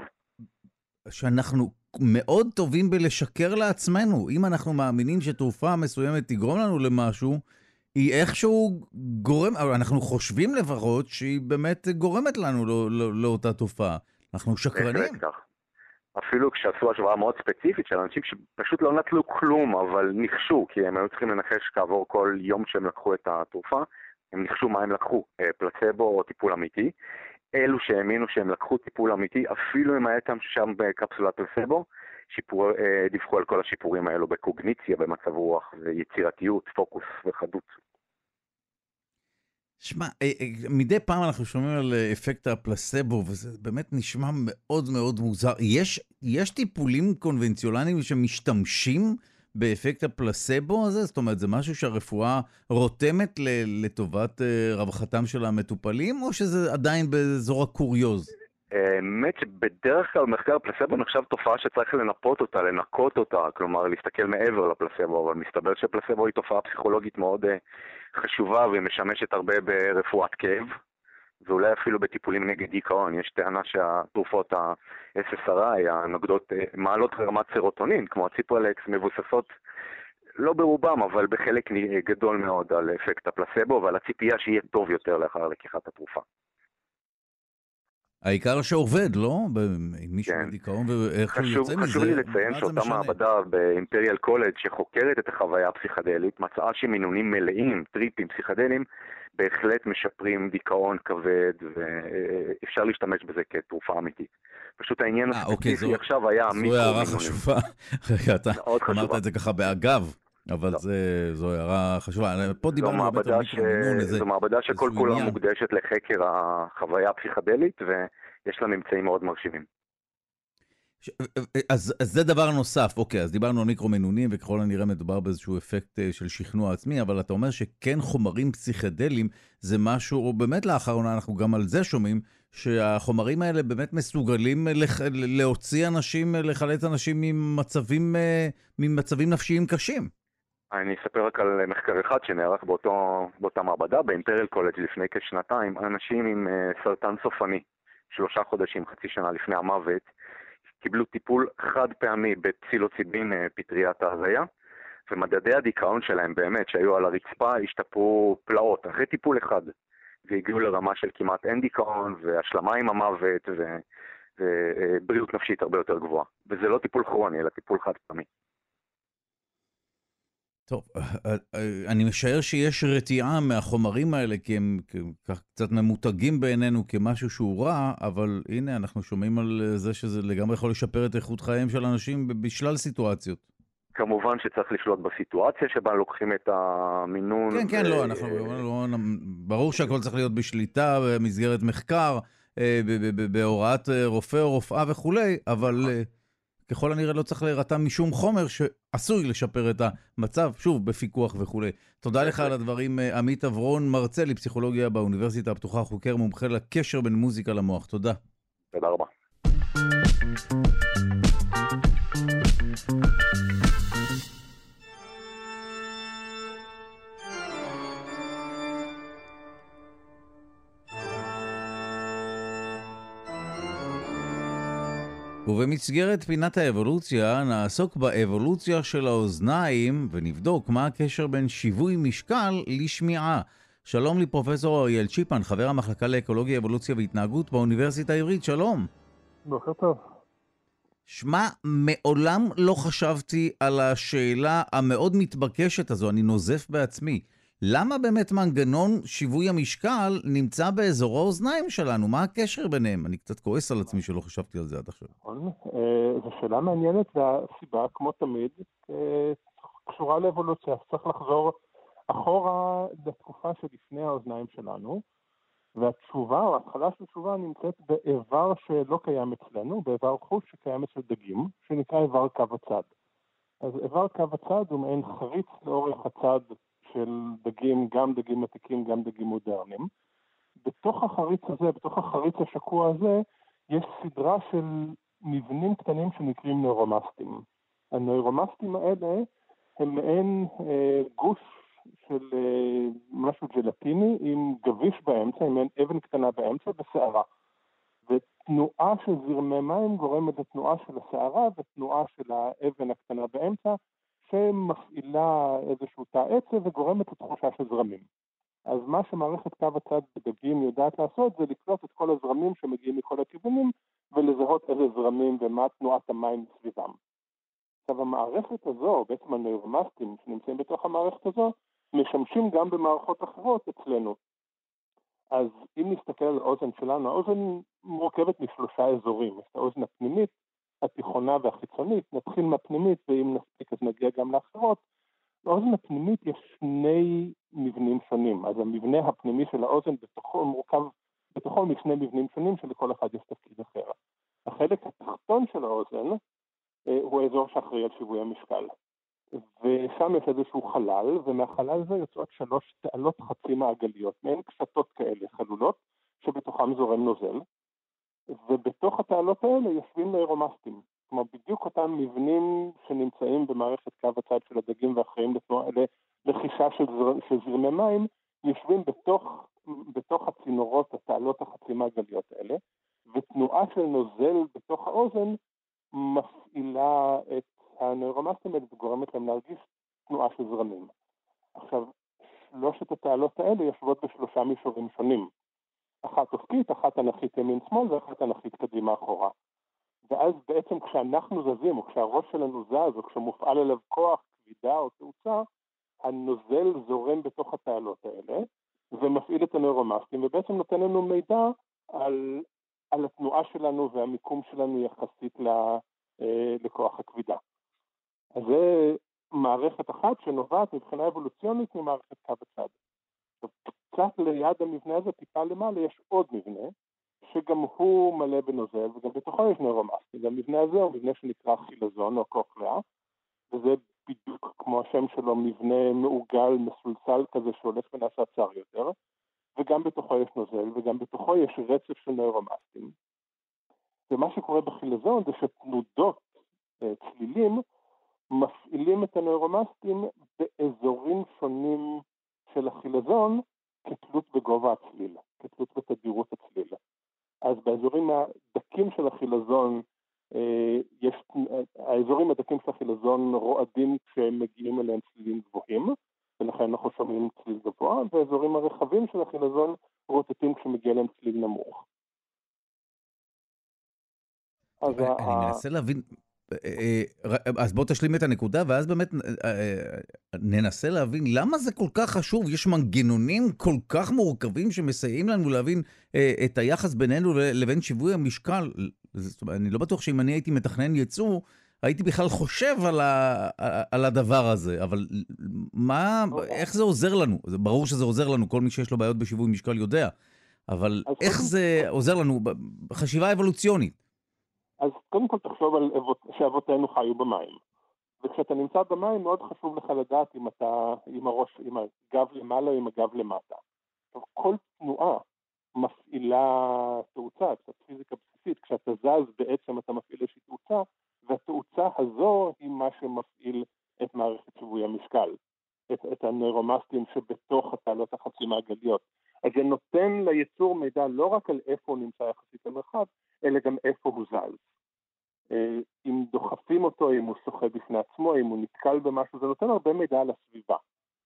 A: שאנחנו מאוד טובים בלשקר לעצמנו. אם אנחנו מאמינים שתרופה מסוימת תגרום לנו למשהו, היא איכשהו גורם, אנחנו חושבים לפחות שהיא באמת גורמת לנו לא, לא, לאותה תופעה. אנחנו שקרנים.
E: אפילו כשעשו השוואה מאוד ספציפית של אנשים שפשוט לא נטלו כלום, אבל נחשו, כי הם היו צריכים לנחש כעבור כל יום שהם לקחו את התרופה, הם נחשו מה הם לקחו, פלסבו או טיפול אמיתי. אלו שהאמינו שהם לקחו טיפול אמיתי, אפילו אם הייתם שם בקפסולת פלסבו, שיפור, דיווחו על כל השיפורים האלו בקוגניציה, במצב רוח, ויצירתיות, פוקוס וחדות.
A: שמע, מדי פעם אנחנו שומעים על אפקט הפלסבו, וזה באמת נשמע מאוד מאוד מוזר. יש, יש טיפולים קונבנציונליים שמשתמשים באפקט הפלסבו הזה? זאת אומרת, זה משהו שהרפואה רותמת לטובת רווחתם של המטופלים, או שזה עדיין באזור הקוריוז?
E: האמת שבדרך כלל מחקר פלסבו נחשב תופעה שצריך לנפות אותה, לנקות אותה, כלומר להסתכל מעבר לפלסבו, אבל מסתבר שפלסבו היא תופעה פסיכולוגית מאוד חשובה והיא משמשת הרבה ברפואת כאב, ואולי אפילו בטיפולים נגד דיכאון. יש טענה שהתרופות ה-אס אס אר איי, הנוגדות מעלות רמת סרוטונין, כמו הציפרלקס, מבוססות לא ברובם, אבל בחלק גדול מאוד על אפקט הפלסבו ועל הציפייה שיהיה טוב יותר לאחר לקיחת התרופה.
A: העיקר שעובד, לא? מישהו בדיכאון ואיך הוא יוצא מזה.
E: חשוב לי לציין שאותה מעבדה באימפריאל קולג' שחוקרת את החוויה הפסיכדלית, מצאה שמינונים מלאים, טריפים פסיכדליים, בהחלט משפרים דיכאון כבד, ואפשר להשתמש בזה כתרופה אמיתית. פשוט העניין הספציפי עכשיו היה
A: מיקרו-מינונים. זו הערה חשובה. רגע, אתה אמרת את זה ככה באגב. אבל זו הערה חשובה. פה דיברנו באמת על מיקרו-מינון.
E: זו מעבדה שכל כולה מוקדשת לחקר החוויה הפסיכדלית, ויש לה ממצאים מאוד מרשימים.
A: ש... אז, אז זה דבר נוסף, אוקיי, אז דיברנו על מיקרו-מינונים, וככל הנראה מדובר באיזשהו אפקט של שכנוע עצמי, אבל אתה אומר שכן חומרים פסיכדליים זה משהו, או באמת לאחרונה אנחנו גם על זה שומעים, שהחומרים האלה באמת מסוגלים לח... להוציא אנשים, לחלץ אנשים ממצבים, ממצבים נפשיים קשים.
E: אני אספר רק על מחקר אחד שנערך באותו, באותה מעבדה, באימפריאל קולג' לפני כשנתיים, אנשים עם סרטן סופני, שלושה חודשים, חצי שנה לפני המוות, קיבלו טיפול חד פעמי בפסילוציבין פטריית ההזיה, ומדדי הדיכאון שלהם באמת, שהיו על הרצפה, השתפרו פלאות, אחרי טיפול אחד, והגיעו לרמה של כמעט אין דיכאון, והשלמה עם המוות, ו... ובריאות נפשית הרבה יותר גבוהה. וזה לא טיפול כרוני, אלא טיפול חד פעמי.
A: טוב, אני משער שיש רתיעה מהחומרים האלה, כי הם קצת ממותגים בעינינו כמשהו שהוא רע, אבל הנה, אנחנו שומעים על זה שזה לגמרי יכול לשפר את איכות חייהם של אנשים בשלל סיטואציות.
E: כמובן שצריך לשלוט בסיטואציה שבה לוקחים את המינון.
A: כן, כן, לא, אנחנו, ברור שהכל צריך להיות בשליטה, במסגרת מחקר, בהוראת רופא או רופאה וכולי, אבל ככל הנראה לא צריך להירתע משום חומר שעשוי לשפר את המצב, שוב, בפיקוח וכולי. תודה לך על הדברים, עמית אברון, מרצה לפסיכולוגיה באוניברסיטה הפתוחה, חוקר מומחה לקשר בין מוזיקה למוח. תודה.
E: תודה רבה.
A: ובמסגרת פינת האבולוציה נעסוק באבולוציה של האוזניים ונבדוק מה הקשר בין שיווי משקל לשמיעה. שלום לי פרופסור אריאל צ'יפמן, חבר המחלקה לאקולוגיה, אבולוציה והתנהגות באוניברסיטה העברית, שלום.
B: בוקר טוב.
A: שמע, מעולם לא חשבתי על השאלה המאוד מתבקשת הזו, אני נוזף בעצמי. למה באמת מנגנון שיווי המשקל נמצא באזור האוזניים שלנו? מה הקשר ביניהם? אני קצת כועס על עצמי שלא חשבתי על זה עד עכשיו.
F: זו שאלה מעניינת, והסיבה, כמו תמיד, קשורה לאבולוציה. צריך לחזור אחורה לתקופה שלפני האוזניים שלנו, והתשובה, או ההתחלה של התשובה, נמצאת באיבר שלא קיים אצלנו, באיבר חוש שקיים אצל דגים, שנקרא איבר קו הצד. אז איבר קו הצד הוא מעין חריץ לאורך הצד של דגים, גם דגים עתיקים, גם דגים מודרניים. בתוך החריץ הזה, בתוך החריץ השקוע הזה, יש סדרה של מבנים קטנים שנקראים נוירומסטים. הנוירומסטים האלה הם מעין אה, גוש של אה, משהו ג'לטיני עם גביש באמצע, עם מעין אבן קטנה באמצע בשערה. ותנועה של זרמי מים גורמת לתנועה של השערה ותנועה של האבן הקטנה באמצע, שמפעילה איזשהו תא עצב וגורמת לתחושה של זרמים. אז מה שמערכת קו הצד בדגים יודעת לעשות זה לקלוט את כל הזרמים שמגיעים מכל הכיוונים ולזהות איזה זרמים ומה תנועת המים סביבם. עכשיו המערכת הזו, בעצם הנוירומסטים שנמצאים בתוך המערכת הזו, משמשים גם במערכות אחרות אצלנו. אז אם נסתכל על האוזן שלנו, האוזן מורכבת משלושה אזורים. יש את האוזן הפנימית, התיכונה והחיצונית, נתחיל מהפנימית ואם נספיק אז נגיע גם לאחרות. באוזן הפנימית יש שני מבנים שונים, אז המבנה הפנימי של האוזן בתוכו מורכב בתוכו משני מבנים שונים שלכל אחד יש תפקיד אחר. החלק התחתון של האוזן אה, הוא האזור שאחראי על שיווי המשקל, ושם יש איזשהו חלל, ומהחלל הזה יוצאות שלוש תעלות חצי מעגליות, מעין קשתות כאלה חלולות, שבתוכם זורם נוזל, ובתוך התעלות האלה יושבים נוירומסטים, כלומר בדיוק אותם מבנים שנמצאים במערכת קו הצד של הדגים ואחראים לחישה של, זר, של זרמי מים, יושבים בתוך, בתוך הצינורות, התעלות החצי מעגליות האלה, ותנועה של נוזל בתוך האוזן מפעילה את הנוירומסטים האלה וגורמת להם להרגיש תנועה של זרמים. עכשיו, שלושת התעלות האלה יושבות בשלושה מישורים שונים. אחת אופקית, אחת אנכית ימין שמאל ואחת אנכית קדימה אחורה. ואז בעצם כשאנחנו זזים, או כשהראש שלנו זז, או כשמופעל עליו כוח, כבידה או תאוצה, הנוזל זורם בתוך התעלות האלה, ומפעיל את הנוירומסטים, ובעצם נותן לנו מידע על, על התנועה שלנו והמיקום שלנו יחסית לכוח הכבידה. אז זה מערכת אחת שנובעת מבחינה אבולוציונית ממערכת קו הצד. קצת ליד המבנה הזה, טיפה למעלה, יש עוד מבנה, שגם הוא מלא בנוזל, וגם בתוכו יש נוירומסטים. המבנה הזה הוא מבנה שנקרא חילזון או קוקלאה, וזה בדיוק כמו השם שלו, מבנה מעוגל, מסולסל כזה שהולך ונעשה צר יותר, וגם בתוכו יש נוזל, וגם בתוכו יש רצף של נוירומסטים. ומה שקורה בחילזון זה שתנודות צלילים מפעילים את הנוירומסטים באזורים שונים של החילזון כתלות בגובה הצליל, כתלות בתדירות הצליל. אז באזורים הדקים של החילזון, יש, האזורים הדקים של החילזון רועדים כשהם מגיעים אליהם צלילים גבוהים, ולכן אנחנו שומעים צליל גבוה, והאזורים הרחבים של החילזון רוטטים כשמגיע אליהם צליל נמוך.
A: אז אני מנסה להבין, אז בוא תשלים את הנקודה, ואז באמת ננסה להבין למה זה כל כך חשוב. יש מנגנונים כל כך מורכבים שמסייעים לנו להבין את היחס בינינו לבין שיווי המשקל. אני לא בטוח שאם אני הייתי מתכנן ייצוא, הייתי בכלל חושב על, ה, על הדבר הזה, אבל מה, איך זה עוזר לנו? זה ברור שזה עוזר לנו, כל מי שיש לו בעיות בשיווי משקל יודע, אבל איך זה עוזר לנו בחשיבה אבולוציונית?
F: אז קודם כל תחשוב על שאבותינו חיו במים. וכשאתה נמצא במים מאוד חשוב לך לדעת אם אתה, עם הראש, עם הגב למעלה או עם הגב למטה. כל תנועה מפעילה תאוצה, קצת פיזיקה בסיסית. כשאתה זז בעצם אתה מפעיל איזושהי תאוצה, והתאוצה הזו היא מה שמפעיל את מערכת שיווי המשקל. את, את הנוירומסטים שבתוך התעלות החצי מעגליות. אז זה נותן ליצור מידע לא רק על איפה הוא נמצא יחסית למרחב, אלא גם איפה הוא זז. אם דוחפים אותו, אם הוא שוחה בפני עצמו, אם הוא נתקל במשהו, זה נותן הרבה מידע על הסביבה.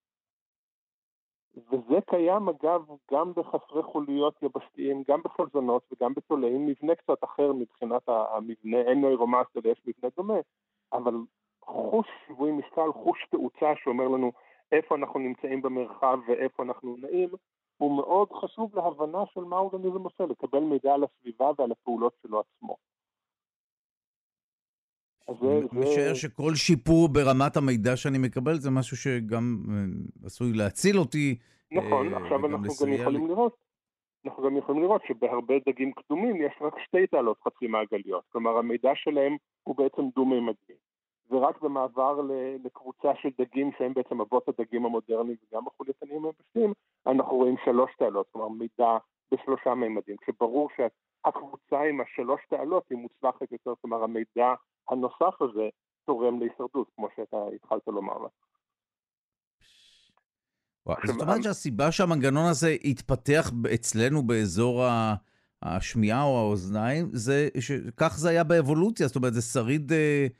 F: וזה קיים אגב גם בחסרי חוליות יבשתיים, גם בחלזונות וגם בתולעים, מבנה קצת אחר מבחינת המבנה, אין נוירומסט אלא יש מבנה דומה, אבל חוש שיווי משקל, חוש תאוצה שאומר לנו איפה אנחנו נמצאים במרחב ואיפה אנחנו נעים, הוא מאוד חשוב להבנה של מה האורגניזם עושה, לקבל מידע על הסביבה ועל הפעולות שלו עצמו.
A: משער שכל שיפור ברמת המידע שאני מקבל זה משהו שגם עשוי להציל אותי.
F: נכון, עכשיו אנחנו גם יכולים לראות, אנחנו גם יכולים לראות שבהרבה דגים קדומים יש רק שתי תעלות חצי מעגליות, כלומר המידע שלהם הוא בעצם דו-ממדי. ורק במעבר לקבוצה של דגים שהם בעצם אבות הדגים המודרניים וגם החולייתנים היבשתיים, אנחנו רואים שלוש תעלות, כלומר מידע בשלושה ממדים, כשברור שהקבוצה עם השלוש תעלות היא מוצלחת יותר, כלומר המידע הנוסף הזה תורם להישרדות, כמו שאתה התחלת לומר.
A: זאת אומרת שהסיבה שהמנגנון הזה התפתח אצלנו באזור השמיעה או האוזניים, זה שכך זה היה באבולוציה, זאת אומרת זה שריד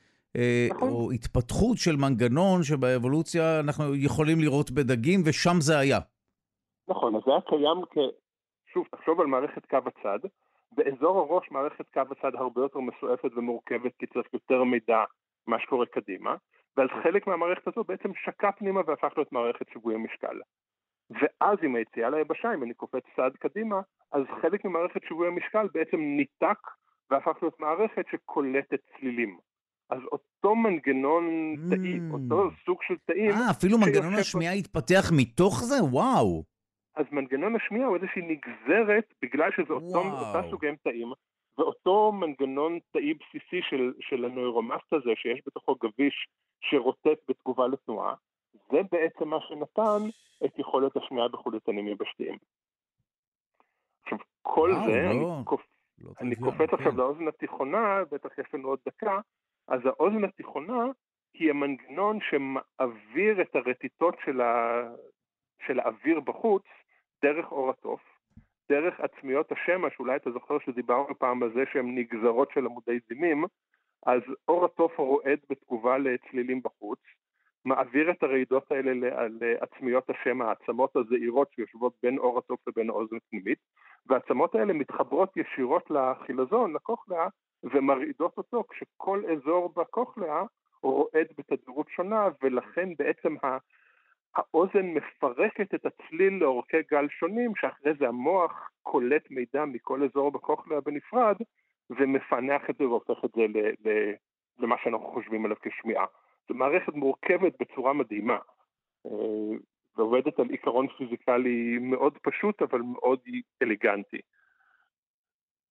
A: או התפתחות של מנגנון שבאבולוציה אנחנו יכולים לראות בדגים, ושם זה היה.
F: נכון, אז זה היה קיים, שוב, תחשוב על מערכת קו הצד, באזור הראש מערכת קו הצד הרבה יותר מסועפת ומורכבת, כי צריך יותר מידע מה שקורה קדימה, ואז חלק מהמערכת הזו בעצם שקע פנימה והפך להיות מערכת שיווי המשקל. ואז עם היציאה ליבשה, אם אני קופץ צעד קדימה, אז חלק ממערכת שיווי המשקל בעצם ניתק והפך להיות מערכת שקולטת צלילים. אז אותו מנגנון mm. תאים, אותו סוג של תאים...
A: אה, אפילו מנגנון השמיעה התפתח מתוך זה? וואו!
F: אז מנגנון השמיעה הוא איזושהי נגזרת, בגלל שזה אותו, אותה סוגי תאים, ואותו מנגנון תאי בסיסי של, של הנוירומסט הזה, שיש בתוכו גביש שרוטט בתגובה לתנועה, זה בעצם מה שנתן את יכולת השמיעה בחולייתנים יבשתיים. עכשיו, כל וואו, זה, לא, אני, קופ... לא אני קופץ עכשיו כן. לאוזן התיכונה, בטח יש לנו עוד דקה, אז האוזן התיכונה היא המנגנון שמעביר את הרטיטות של, ה... של האוויר בחוץ דרך אור התוף, דרך עצמיות השמע, שאולי אתה זוכר שדיברנו פעם בזה שהן נגזרות של עמודי זימים, אז אור התוף הרועד בתגובה לצלילים בחוץ, מעביר את הרעידות האלה לעצמיות השמע, העצמות הזעירות שיושבות בין אור התוף לבין האוזן פנימית, והעצמות האלה מתחברות ישירות לחילזון, לקוכלאה, ומרעידות אותו כשכל אזור בקוכלאה רועד בתדירות שונה, ולכן בעצם ה... האוזן מפרקת את הצליל לאורכי גל שונים, שאחרי זה המוח קולט מידע מכל אזור בקוכלאה בנפרד, ומפענח את זה והופך את זה ל- ל- למה שאנחנו חושבים עליו כשמיעה. זו מערכת מורכבת בצורה מדהימה, ועובדת על עיקרון פיזיקלי מאוד פשוט, אבל מאוד אלגנטי.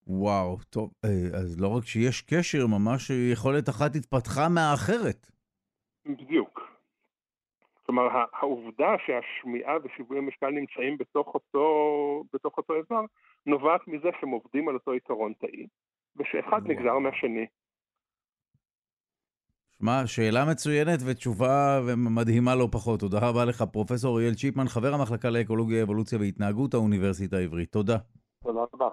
A: וואו, טוב, אז לא רק שיש קשר, ממש יכולת אחת התפתחה מהאחרת.
F: בדיוק. כלומר, העובדה שהשמיעה ושיווי המשקל נמצאים בתוך אותו, בתוך אותו אזור, נובעת מזה שהם עובדים על אותו יתרון תאי, ושאחד וואו. נגזר מהשני.
A: שמע, שאלה מצוינת ותשובה מדהימה לא פחות. תודה רבה לך, פרופסור אריאל צ'יפמן, חבר המחלקה לאקולוגיה, אבולוציה והתנהגות, האוניברסיטה העברית. תודה.
F: תודה רבה.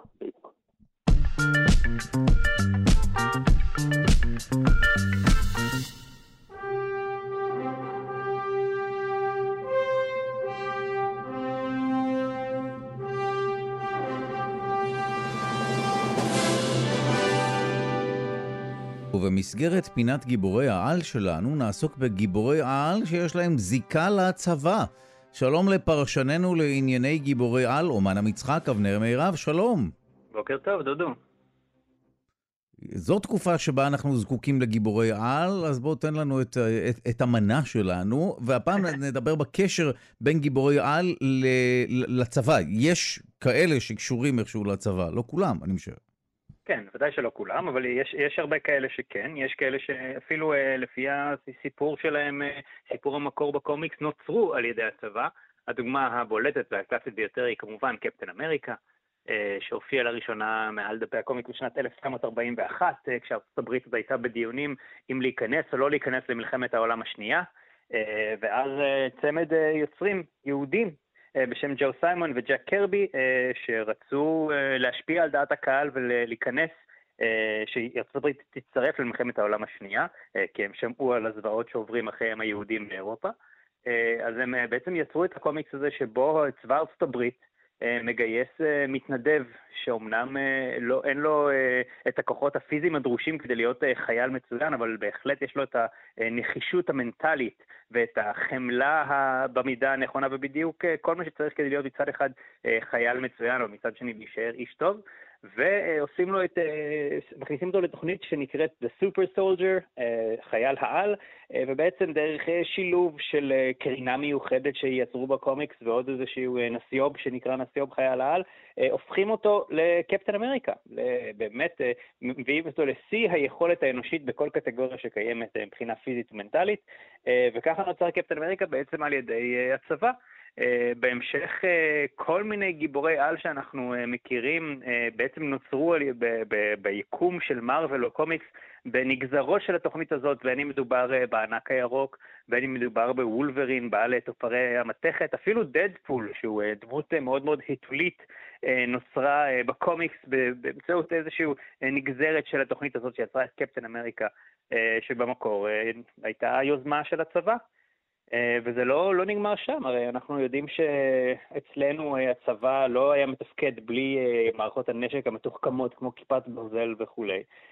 A: ובמסגרת פינת גיבורי העל שלנו נעסוק בגיבורי העל שיש להם זיקה לצבא. שלום לפרשננו לענייני גיבורי על, אומן המצחק, אבנר מירב, שלום.
G: בוקר טוב, דודו.
A: זו תקופה שבה אנחנו זקוקים לגיבורי על, אז בואו תן לנו את, את, את המנה שלנו, והפעם נדבר בקשר בין גיבורי על לצבא. יש כאלה שקשורים איכשהו לצבא, לא כולם, אני משער.
G: כן, ודאי שלא כולם, אבל יש, יש הרבה כאלה שכן, יש כאלה שאפילו אה, לפי הסיפור שלהם, אה, סיפור המקור בקומיקס, נוצרו על ידי הצבא. הדוגמה הבולטת והקלאסית ביותר היא כמובן קפטן אמריקה, אה, שהופיע לראשונה מעל דפי הקומיקס בשנת אלף תשע מאות ארבעים ואחת, אה, כשארצות הברית הייתה בדיונים אם להיכנס או לא להיכנס למלחמת העולם השנייה, אה, ואז אה, צמד אה, יוצרים יהודים, בשם ג'ו סיימון וג'ק קרבי, שרצו להשפיע על דעת הקהל ולהיכנס, שארצות הברית תצטרף למלחמת העולם השנייה, כי הם שמעו על הזוועות שעוברים אחריהם היהודים באירופה. אז הם בעצם יצרו את הקומיקס הזה שבו צבא ארצות הברית מגייס מתנדב שאומנם לא, אין לו את הכוחות הפיזיים הדרושים כדי להיות חייל מצוין, אבל בהחלט יש לו את הנחישות המנטלית ואת החמלה במידה הנכונה, ובדיוק כל מה שצריך כדי להיות מצד אחד חייל מצוין, או מצד שני להישאר איש טוב, ועושים לו את, מכניסים אותו לתוכנית שנקראת The Super Soldier, חייל העל, ובעצם דרך שילוב של קרינה מיוחדת שיצרו בקומיקס ועוד איזשהו נסיוב שנקרא נסיוב חייל העל, הופכים אותו לקפטן אמריקה, באמת מביאים אותו לשיא היכולת האנושית בכל קטגוריה שקיימת מבחינה פיזית ומנטלית, וככה נוצר קפטן אמריקה בעצם על ידי הצבא. בהמשך כל מיני גיבורי על שאנחנו מכירים בעצם נוצרו ביקום של מארוול או קומיקס בנגזרות של התוכנית הזאת, בין אם מדובר בענק הירוק, בין אם מדובר בוולברין, בעל תופרי המתכת, אפילו דדפול שהוא דמות מאוד מאוד היתולית נוצרה בקומיקס באמצעות איזשהו נגזרת של התוכנית הזאת שיצרה את קפטן אמריקה, שבמקור הייתה יוזמה של הצבא. וזה לא, לא נגמר שם, הרי אנחנו יודעים שאצלנו הצבא לא היה מתפקד בלי מערכות הנשק המתוחכמות כמו כיפת ברזל וכו'.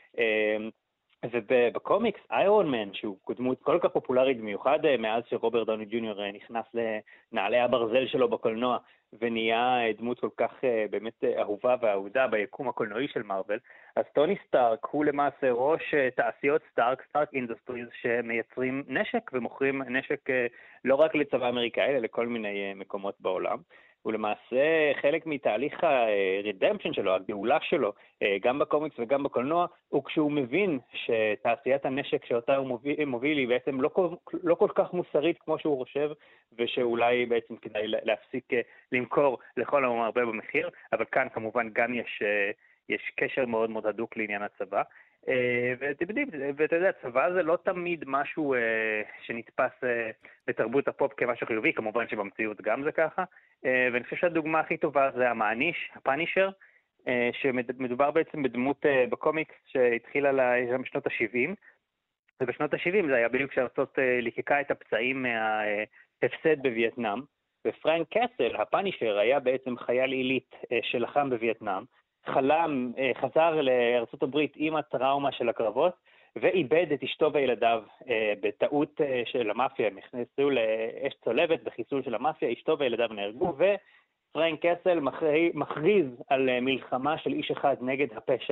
G: ובקומיקס, איירון מן, שהוא דמות כל כך פופולרית במיוחד מאז שרוברט דאוני ג'וניור נכנס לנעלי הברזל שלו בקולנוע, ונהיה דמות כל כך באמת אהובה ואהודה ביקום הקולנועי של מארוול, אז טוני סטארק הוא למעשה ראש תעשיות סטארק, סטארק אינדסטריז, שמייצרים נשק ומוכרים נשק לא רק לצבא אמריקאי, אלא לכל מיני מקומות בעולם. הוא למעשה חלק מתהליך הרדמפשן שלו, הגאולה שלו, גם בקומיקס וגם בקולנוע, הוא כשהוא מבין שתעשיית הנשק שאותה הוא מוביל, מוביל היא בעצם לא כל, לא כל כך מוסרית כמו שהוא חושב, ושאולי בעצם כדאי להפסיק למכור לכל המרבה במחיר, אבל כאן כמובן גם יש, יש קשר מאוד מאוד הדוק לעניין הצבא. ואתה יודע, צבא זה לא תמיד משהו שנתפס בתרבות הפופ כמשהו חיובי, כמובן שבמציאות גם זה ככה, ואני חושב שהדוגמה הכי טובה זה המעניש, הפאנישר, שמדובר בעצם בדמות בקומיקס שהתחילה בשנות ה-שבעים, ובשנות ה-שבעים זה היה בדיוק כשארצות ליקקה את הפצעים מההפסד בווייטנאם, ופרנק קאסל, הפאנישר, היה בעצם חייל עילית שלחם בווייטנאם, חלם, חזר לארצות הברית עם הטראומה של הקרבות, ואיבד את אשתו וילדיו בטעות של המאפיה, הם נכנסו לאש צולבת בחיסול של המאפיה, אשתו וילדיו נהרגו, ופרנק קאסל מכריז על מלחמה של איש אחד נגד הפשע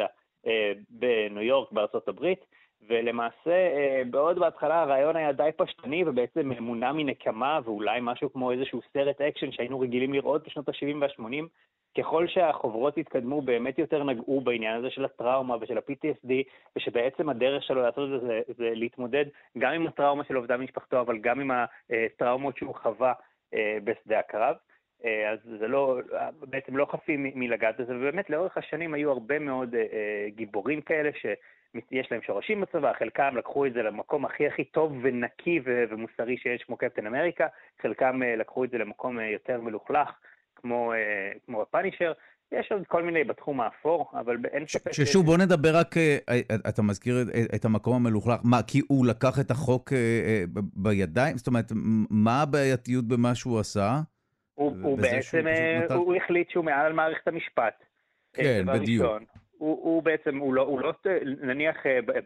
G: בניו יורק, בארצות הברית, ולמעשה, בעוד בהתחלה הרעיון היה די פשטני, ובעצם מונע מנקמה, ואולי משהו כמו איזשהו סרט אקשן שהיינו רגילים לראות בשנות ה-שבעים וה-שמונים, ככל שהחוברות התקדמו, באמת יותר נגעו בעניין הזה של הטראומה ושל ה-פי טי אס די, ושבעצם הדרך שלו לעשות את זה, זה להתמודד גם עם הטראומה של אובדן משפחתו, אבל גם עם הטראומות שהוא חווה בשדה הקרב. אז זה לא, בעצם לא חפים מלגעת בזה, ובאמת לאורך השנים היו הרבה מאוד גיבורים כאלה שיש להם שורשים בצבא, חלקם לקחו את זה למקום הכי הכי טוב ונקי ומוסרי שיש כמו קפטן אמריקה, חלקם לקחו את זה למקום יותר מלוכלך, כמו, כמו הפאנישר. יש עוד כל מיני בתחום האפור, אבל אין ספק...
A: ששוב, בוא נדבר רק, אתה מזכיר את המקום המלוכלך, מה, כי הוא לקח את החוק בידיים? זאת אומרת, מה הבעייתיות במה שהוא עשה?
G: הוא בעצם, הוא החליט שהוא מעל מערכת המשפט.
A: כן, בדיוק.
G: הוא, הוא בעצם, הוא לא, הוא לא, נניח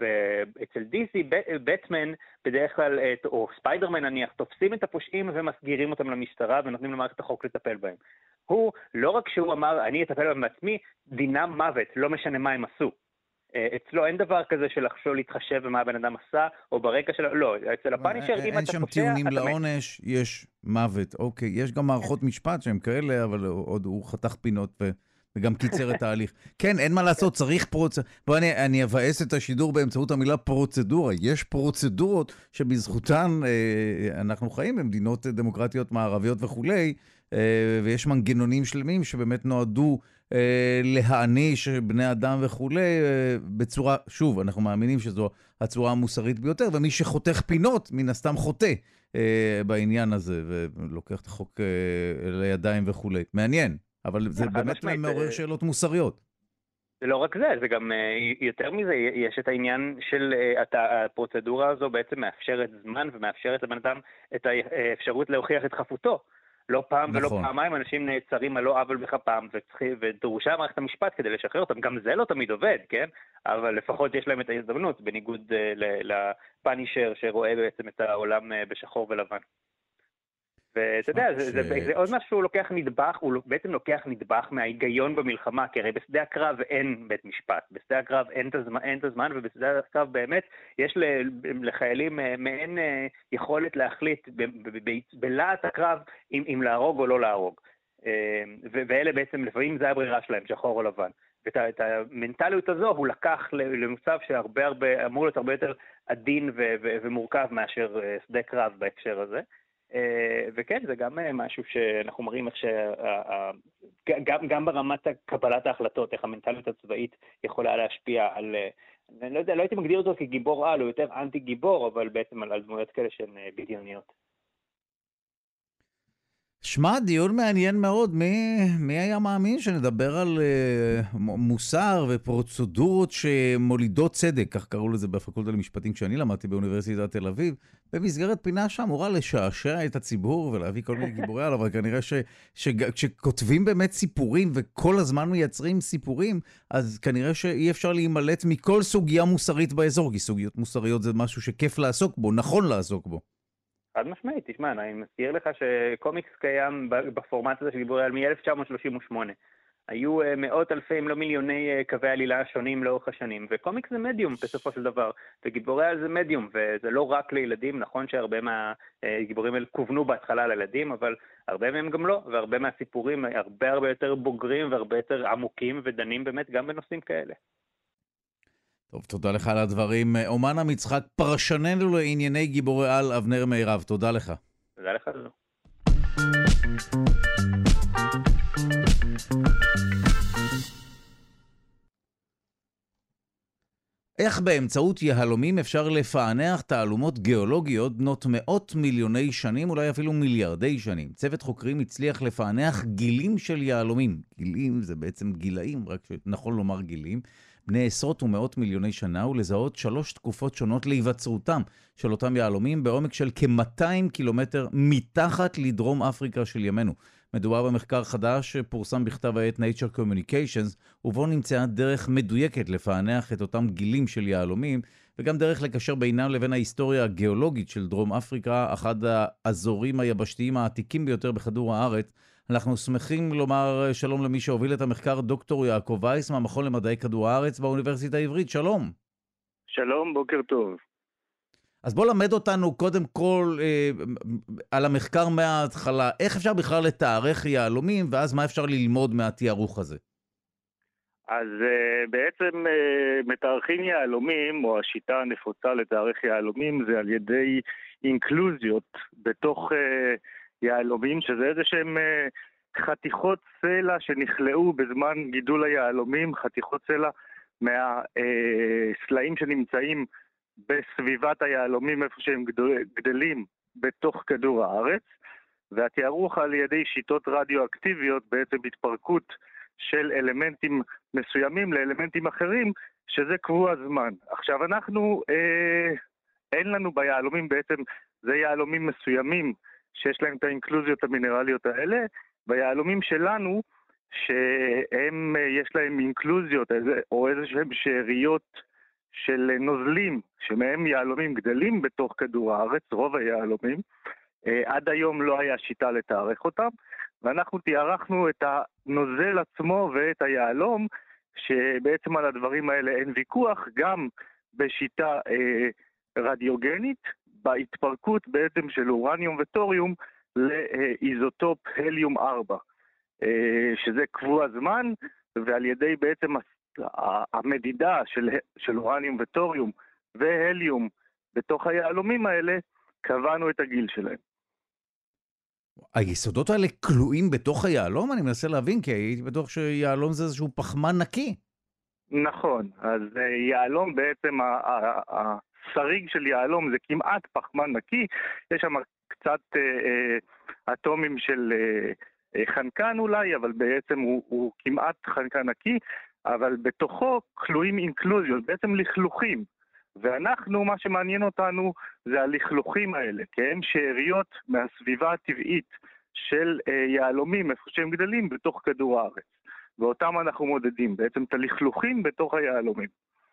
G: אצל די סי, בטמן בדרך כלל, או ספיידרמן נניח, תופסים את הפושעים ומסגירים אותם למשטרה ונותנים למערכת החוק לטפל בהם. הוא, לא רק שהוא אמר, אני אטפל בהם בעצמי, דינם מוות, לא משנה מה הם עשו. אצלו אין דבר כזה של לחשוב להתחשב במה הבן אדם עשה, או ברקע שלו, לא, אצל הפאנישר, אם אתה פושע... אין
A: שם טיעונים לעונש, יש מוות, אוקיי, יש גם מערכות משפט שהם כאלה, אבל עוד הוא חתך פינות ו... וגם קיצר את ההליך. כן, אין מה לעשות, צריך פרוצדורה. בוא, אני, אני אבאס את השידור באמצעות המילה פרוצדורה. יש פרוצדורות שבזכותן אה, אנחנו חיים במדינות דמוקרטיות מערביות וכולי, אה, ויש מנגנונים שלמים שבאמת נועדו אה, להעניש בני אדם וכולי, אה, בצורה, שוב, אנחנו מאמינים שזו הצורה המוסרית ביותר, ומי שחותך פינות, מן הסתם חוטא אה, בעניין הזה, ולוקח את החוק אה, לידיים וכולי. מעניין. אבל זה באמת מעורר שאלות מוסריות.
G: זה לא רק זה, זה גם יותר מזה, יש את העניין של הפרוצדורה הזו בעצם מאפשרת זמן ומאפשרת לבן אדם את האפשרות להוכיח את חפותו. לא פעם ולא פעמיים אנשים נעצרים על לא עוול בכפם, ודרושה מערכת המשפט כדי לשחרר אותם. גם זה לא תמיד עובד, כן? אבל לפחות יש להם את ההזדמנות, בניגוד לפאנישר שרואה בעצם את העולם בשחור ולבן. ואתה יודע, זה, זה, זה עוד משהו שהוא לוקח נדבך, הוא בעצם לוקח נדבך מההיגיון במלחמה, כי הרי בשדה הקרב אין בית משפט, בשדה הקרב אין את הזמן, אין את הזמן ובשדה הקרב באמת יש לחיילים מעין יכולת להחליט בלהט הקרב אם, אם להרוג או לא להרוג. ואלה בעצם לפעמים זה הברירה שלהם, שחור או לבן. ואת המנטליות הזו הוא לקח למצב שהרבה הרבה, אמור להיות הרבה יותר עדין ו- ו- ומורכב מאשר שדה קרב בהקשר הזה. וכן, זה גם משהו שאנחנו מראים איך ש... גם, גם ברמת קבלת ההחלטות, איך המנטליות הצבאית יכולה להשפיע על... אני לא יודע, לא הייתי מגדיר אותו כגיבור על, הוא יותר אנטי גיבור, אבל בעצם על דמויות כאלה שהן בדיוניות.
A: שמע, דיון מעניין מאוד. מי, מי היה מאמין שנדבר על uh, מוסר ופרוצדורות שמולידות צדק, כך קראו לזה בפקולטה למשפטים כשאני למדתי באוניברסיטת תל אביב, במסגרת פינה שאמורה לשעשע את הציבור ולהביא כל מיני גיבורי על, אבל כנראה ש, שכשכותבים באמת סיפורים וכל הזמן מייצרים סיפורים, אז כנראה שאי אפשר להימלט מכל סוגיה מוסרית באזור, כי סוגיות מוסריות זה משהו שכיף לעסוק בו, נכון לעסוק בו.
G: חד משמעית, תשמע, אני מזכיר לך שקומיקס קיים בפורמט הזה של גיבורי על מ-אלף תשע מאות שלושים ושמונה. היו מאות אלפי, אם לא מיליוני קווי עלילה שונים לאורך השנים, וקומיקס זה מדיום בסופו של דבר, וגיבורי על זה מדיום, וזה לא רק לילדים, נכון שהרבה מהגיבורים האלה כוונו בהתחלה לילדים, אבל הרבה מהם גם לא, והרבה מהסיפורים הרבה הרבה יותר בוגרים והרבה יותר עמוקים ודנים באמת גם בנושאים כאלה.
A: טוב, תודה לך על הדברים. אומן המצחק, פרשננו לענייני גיבורי על, אבנר מירב. תודה לך.
G: תודה לך.
A: איך באמצעות יהלומים אפשר לפענח תעלומות גיאולוגיות בנות מאות מיליוני שנים, אולי אפילו מיליארדי שנים? צוות חוקרים הצליח לפענח גילים של יהלומים. גילים זה בעצם גילאים, רק שנכון לומר גילים. בני עשרות ומאות מיליוני שנה, ולזהות שלוש תקופות שונות להיווצרותם של אותם יהלומים בעומק של כ-מאתיים קילומטר מתחת לדרום אפריקה של ימינו. מדובר במחקר חדש שפורסם בכתב העת Nature Communications, ובו נמצאה דרך מדויקת לפענח את אותם גילים של יהלומים, וגם דרך לקשר בינם לבין ההיסטוריה הגיאולוגית של דרום אפריקה, אחד האזורים היבשתיים העתיקים ביותר בכדור הארץ. אנחנו שמחים לומר שלום למי שהוביל את המחקר, דוקטור יעקב וייס, מהמכון למדעי כדור הארץ באוניברסיטה העברית. שלום.
H: שלום, בוקר טוב.
A: אז בוא למד אותנו קודם כל אה, על המחקר מההתחלה. איך אפשר בכלל לתארך יהלומים, ואז מה אפשר ללמוד מהתיארוך הזה?
H: אז uh, בעצם uh, מתארכים יהלומים, או השיטה הנפוצה לתארך יהלומים, זה על ידי אינקלוזיות בתוך uh, יהלומים, שזה איזה שהם uh, חתיכות סלע שנכלאו בזמן גידול היהלומים, חתיכות סלע מהסלעים uh, שנמצאים בסביבת היהלומים, איפה שהם גדלים בתוך כדור הארץ, והתיארוך על ידי שיטות רדיואקטיביות, בעצם התפרקות של אלמנטים מסוימים לאלמנטים אחרים, שזה קבוע זמן. עכשיו אנחנו, אה, אין לנו ביהלומים בעצם, זה יהלומים מסוימים שיש להם את האינקלוזיות המינרליות האלה, ביהלומים שלנו, שהם, יש להם אינקלוזיות או איזה שהם שאריות של נוזלים, שמהם יהלומים גדלים בתוך כדור הארץ, רוב היהלומים, אה, עד היום לא היה שיטה לתארך אותם, ואנחנו תיארחנו את הנוזל עצמו ואת היהלום, שבעצם על הדברים האלה אין ויכוח, גם בשיטה אה, רדיוגנית, בהתפרקות בעצם של אורניום וטוריום לאיזוטופ הליום ארבע, אה, שזה קבוע זמן, ועל ידי בעצם המדידה של, של אורניום וטוריום והליום בתוך היהלומים האלה, קבענו את הגיל שלהם.
A: היסודות האלה כלואים בתוך היהלום? אני מנסה להבין, כי הייתי בטוח שיהלום זה איזשהו פחמן נקי.
H: נכון, אז יהלום בעצם, השריג של יהלום זה כמעט פחמן נקי, יש שם קצת אה, אטומים של אה, חנקן אולי, אבל בעצם הוא, הוא כמעט חנקן נקי, אבל בתוכו כלואים אינקלוזיות, בעצם לכלוכים. ואנחנו, מה שמעניין אותנו זה הלכלוכים האלה, כי הם שאריות מהסביבה הטבעית של אה, יהלומים, איפה שהם גדלים, בתוך כדור הארץ. ואותם אנחנו מודדים, בעצם את הלכלוכים בתוך היהלומים.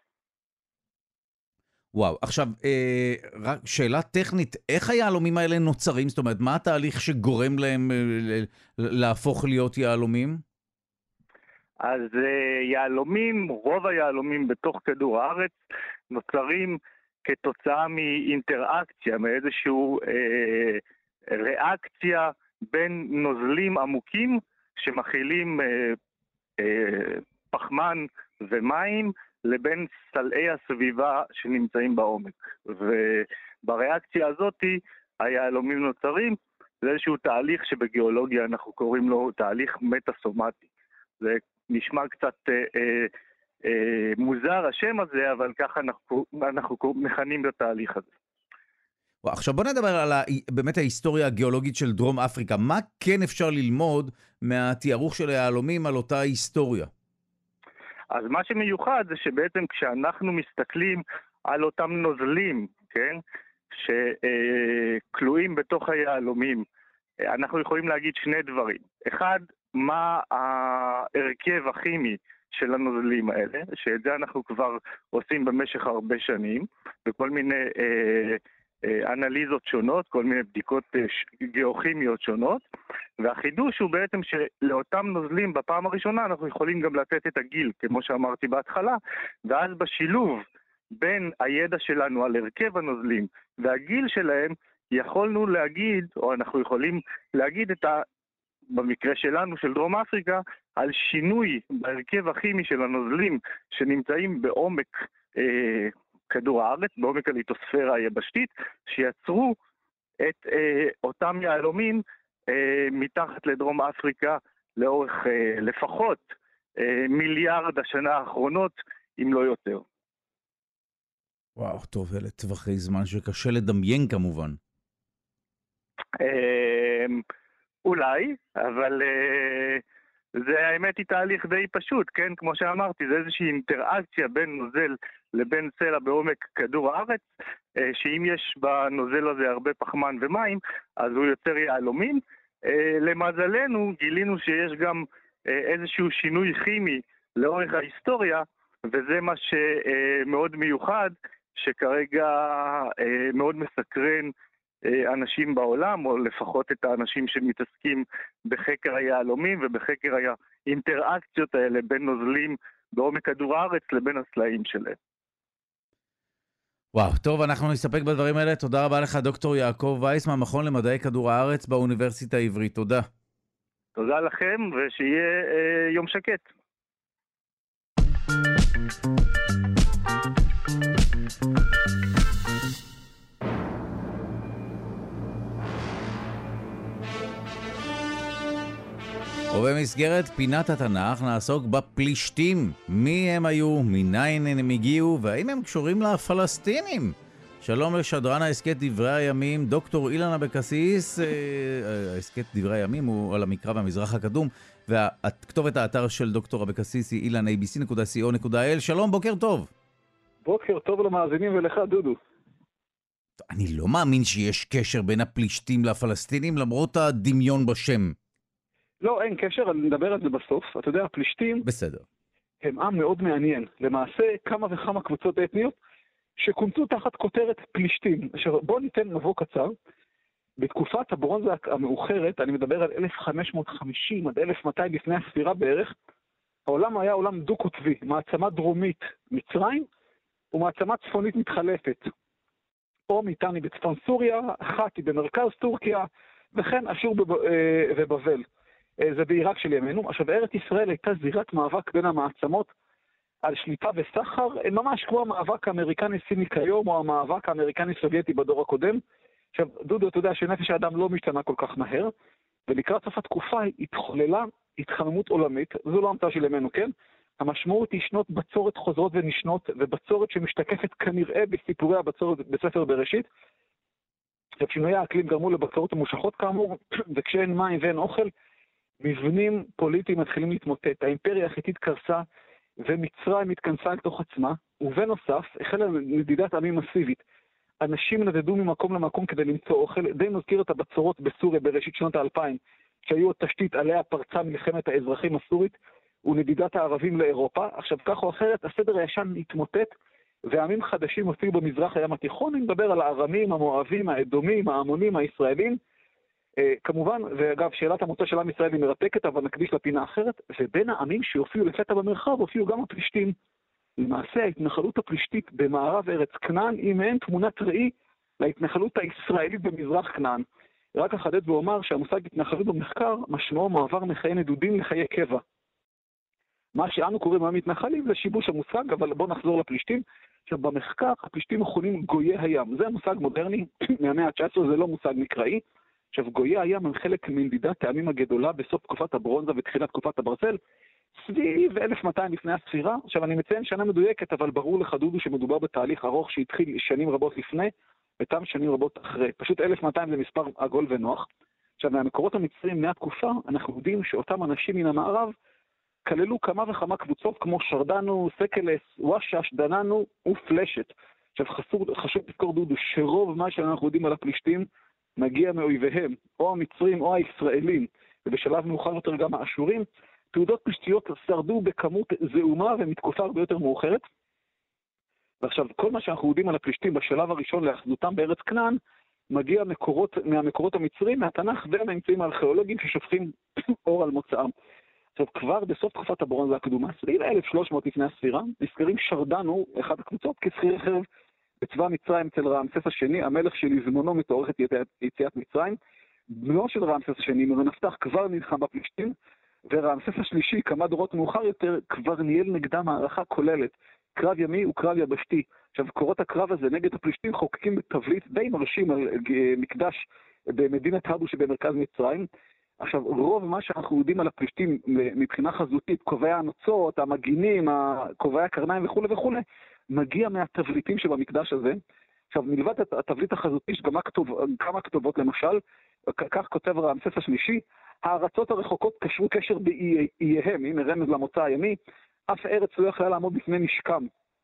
A: וואו, עכשיו, אה, רק שאלה טכנית, איך היהלומים האלה נוצרים? זאת אומרת, מה התהליך שגורם להם אה, להפוך להיות יהלומים?
H: אז uh, יהלומים, רוב היהלומים בתוך כדור הארץ נוצרים כתוצאה מאינטראקציה, מאיזשהו אה, ריאקציה בין נוזלים עמוקים שמכילים אה, אה, פחמן ומים לבין סלעי הסביבה שנמצאים בעומק. ובריאקציה הזאת היהלומים נוצרים, זה איזשהו תהליך שבגיאולוגיה אנחנו קוראים לו תהליך מטאסומטי. זה נשמע קצת אה, אה, אה, מוזר השם הזה, אבל ככה אנחנו, אנחנו מכנים את התהליך הזה.
A: עכשיו בוא נדבר על ה, באמת ההיסטוריה הגיאולוגית של דרום אפריקה. מה כן אפשר ללמוד מהתיארוך של היהלומים על אותה היסטוריה?
H: אז מה שמיוחד זה שבעצם כשאנחנו מסתכלים על אותם נוזלים, כן, שכלואים בתוך היהלומים, אנחנו יכולים להגיד שני דברים. אחד, מה ההרכב הכימי של הנוזלים האלה, שאת זה אנחנו כבר עושים במשך הרבה שנים, בכל מיני אה, אה, אנליזות שונות, כל מיני בדיקות אה, גיאוכימיות שונות, והחידוש הוא בעצם שלאותם נוזלים בפעם הראשונה אנחנו יכולים גם לתת את הגיל, כמו שאמרתי בהתחלה, ואז בשילוב בין הידע שלנו על הרכב הנוזלים והגיל שלהם, יכולנו להגיד, או אנחנו יכולים להגיד את ה... במקרה שלנו, של דרום אפריקה, על שינוי בהרכב הכימי של הנוזלים שנמצאים בעומק אה, כדור הארץ, בעומק הליטוספירה היבשתית, שיצרו את אה, אותם יהלומים אה, מתחת לדרום אפריקה לאורך אה, לפחות אה, מיליארד השנה האחרונות, אם לא יותר.
A: וואו, טוב, אלה טווחי זמן שקשה לדמיין כמובן.
H: אה... אולי, אבל uh, זה האמת היא תהליך די פשוט, כן? כמו שאמרתי, זה איזושהי אינטראקציה בין נוזל לבין סלע בעומק כדור הארץ, uh, שאם יש בנוזל הזה הרבה פחמן ומים, אז הוא יוצר יהלומים. Uh, למזלנו, גילינו שיש גם uh, איזשהו שינוי כימי לאורך ההיסטוריה, וזה מה שמאוד uh, מיוחד, שכרגע uh, מאוד מסקרן אנשים בעולם, או לפחות את האנשים שמתעסקים בחקר היהלומים ובחקר האינטראקציות האלה בין נוזלים בעומק כדור הארץ לבין הסלעים שלהם.
A: וואו, טוב, אנחנו נסתפק בדברים האלה. תודה רבה לך, דוקטור יעקב וייס, מהמכון למדעי כדור הארץ באוניברסיטה העברית. תודה.
H: תודה לכם, ושיהיה אה, יום שקט.
A: ובמסגרת פינת התנ"ך נעסוק בפלישתים. מי הם היו, מניין הם הגיעו, והאם הם קשורים לפלסטינים? שלום לשדרן ההסקט דברי הימים, דוקטור אילן אבקסיס. ההסקט דברי הימים הוא על המקרא והמזרח הקדום, וכתובת האתר של דוקטור אבקסיס היא אילן איי בי סי נקודה סי או נקודה איי אל. שלום, בוקר טוב.
I: בוקר טוב למאזינים ולך, דודו.
A: אני לא מאמין שיש קשר בין הפלישתים לפלסטינים, למרות הדמיון בשם.
I: לא, אין קשר, אני מדבר על זה בסוף. אתה יודע, הפלישתים
A: בסדר.
I: הם עם מאוד מעניין. למעשה, כמה וכמה קבוצות אתניות שכונסו תחת כותרת פלישתים. עכשיו, בואו ניתן מבוא קצר. בתקופת הברונזה המאוחרת, אני מדבר על אלף חמש מאות וחמישים עד אלף מאתיים לפני הספירה בערך, העולם היה עולם דו-קוטבי, מעצמה דרומית מצרים ומעצמה צפונית מתחלפת. או מיטני בצפון סוריה, חתי במרכז טורקיה, וכן אשור ובבל. זה בעיראק של ימינו. עכשיו, ארץ ישראל הייתה זירת מאבק בין המעצמות על שליטה וסחר, ממש כמו המאבק האמריקני-סיני כיום, או המאבק האמריקני-סובייטי בדור הקודם. עכשיו, דודו, אתה יודע שנפש האדם לא משתנה כל כך מהר, ולקראת סוף התקופה התחוללה התחממות עולמית, זו לא המצאה של ימינו, כן? המשמעות היא שנות בצורת חוזרות ונשנות, ובצורת שמשתקפת כנראה בסיפורי הבצורת בספר בראשית. עכשיו, שינויי האקלים גרמו לבצורות המושכות כאמור, וכשאין מים ואין אוכל, מבנים פוליטיים מתחילים להתמוטט. האימפריה החיתית קרסה, ומצרים התכנסה אל תוך עצמה, ובנוסף, החלה נדידת עמים מסיבית. אנשים נדדו ממקום למקום כדי למצוא אוכל, די מזכיר את הבצורות בסוריה בראשית שנות האלפיים, שהיו התשתית עליה פרצה מלחמת האזרחים הסורית, ונדידת הערבים לאירופה. עכשיו, כך או אחרת, הסדר הישן התמוטט, ועמים חדשים הופיעו במזרח הים התיכון. אני מדבר על הארמים, המואבים, האדומים, העמונים, הישראלים. כמובן, ואגב, שאלת המוצא של עם ישראל היא מרתקת, אבל נקדיש לפינה אחרת, ובין העמים שהופיעו לפתע במרחב, הופיעו גם הפלישתים. למעשה, ההתנחלות הפלישתית במערב ארץ כנען היא מעין תמונת ראי להתנחלות הישראלית במזרח כנען. רק אחדד ואומר שהמושג התנחלות במחקר משמעו מעבר מחיי נדודים לחיי קבע. מה שאנו קוראים היום מתנחלים זה שיבוש המושג, אבל בואו נחזור לפלישתים. עכשיו, במחקר הפלישתים מכונים גויי הים. זה מושג מודרני מהמאה ה-תשע עשרה, זה לא מושג מקראי. עכשיו, גויי הים הם חלק מנדידת העמים הגדולה בסוף תקופת הברונזה ותחילת תקופת הברזל, סביב אלף מאתיים לפני הספירה. עכשיו, אני מציין שנה מדויקת, אבל ברור לך, דודו, שמדובר בתהליך ארוך שהתחיל שנים רבות לפני, ותם שנים רבות אחרי. פשוט אלף מאתיים זה מספר עגול ונוח. עכשיו, מהמקורות המצרים מהתקופה, אנחנו יודעים שאותם אנשים מן המערב כללו כמה וכמה קבוצות כמו שרדנו, סקלס, וואשש, דננו ופלשת. עכשיו, חשוב, חשוב לזכור, דודו, שרוב מה שאנחנו יודעים על הפלישתים מגיע מאויביהם, או המצרים או הישראלים, ובשלב מאוחר יותר גם האשורים. תעודות פלישתיות שרדו בכמות זעומה ומתקופה הרבה יותר מאוחרת. ועכשיו, כל מה שאנחנו יודעים על הפלישתים בשלב הראשון לאחדותם בארץ כנען, מגיע מקורות, מהמקורות המצרים, מהתנ"ך ומהאמצעים הארכיאולוגיים ששופכים אור על מוצאם. עכשיו, כבר בסוף תקופת הברונזה הקדומה, סביב אלף ושלוש מאות לפני הספירה, נזכרים שרדנו, אחת הקבוצות, כשכיר חרב בצבא מצרים אצל רעמסס השני, המלך שלזמנו מתוארך את יציאת מצרים. בנו של רעמסס השני, מרנפתח, כבר נלחם בפלישתים, ורעמסס השלישי, כמה דורות מאוחר יותר, כבר ניהל נגדם מערכה כוללת, קרב ימי וקרב יבשתי. עכשיו, קורות הקרב הזה נגד הפלישתים חוקקים בתבליט די מרשים על מקדש במדינת הדו שבמרכז מצרים. עכשיו, רוב מה שאנחנו יודעים על הפלישתים מבחינה חזותית, קובעי הנוצות, המגינים, קובעי הקרניים וכו' וכו', מגיע מהתבליטים שבמקדש הזה. עכשיו, מלבד התבליט החזותי, יש גם כתוב, כמה כתובות למשל, כך כותב רעמסס השלישי, הארצות הרחוקות קשרו קשר באייהם, הנה רמז למוצא הימי, אף ארץ לא יכלה לעמוד בפני נשקם.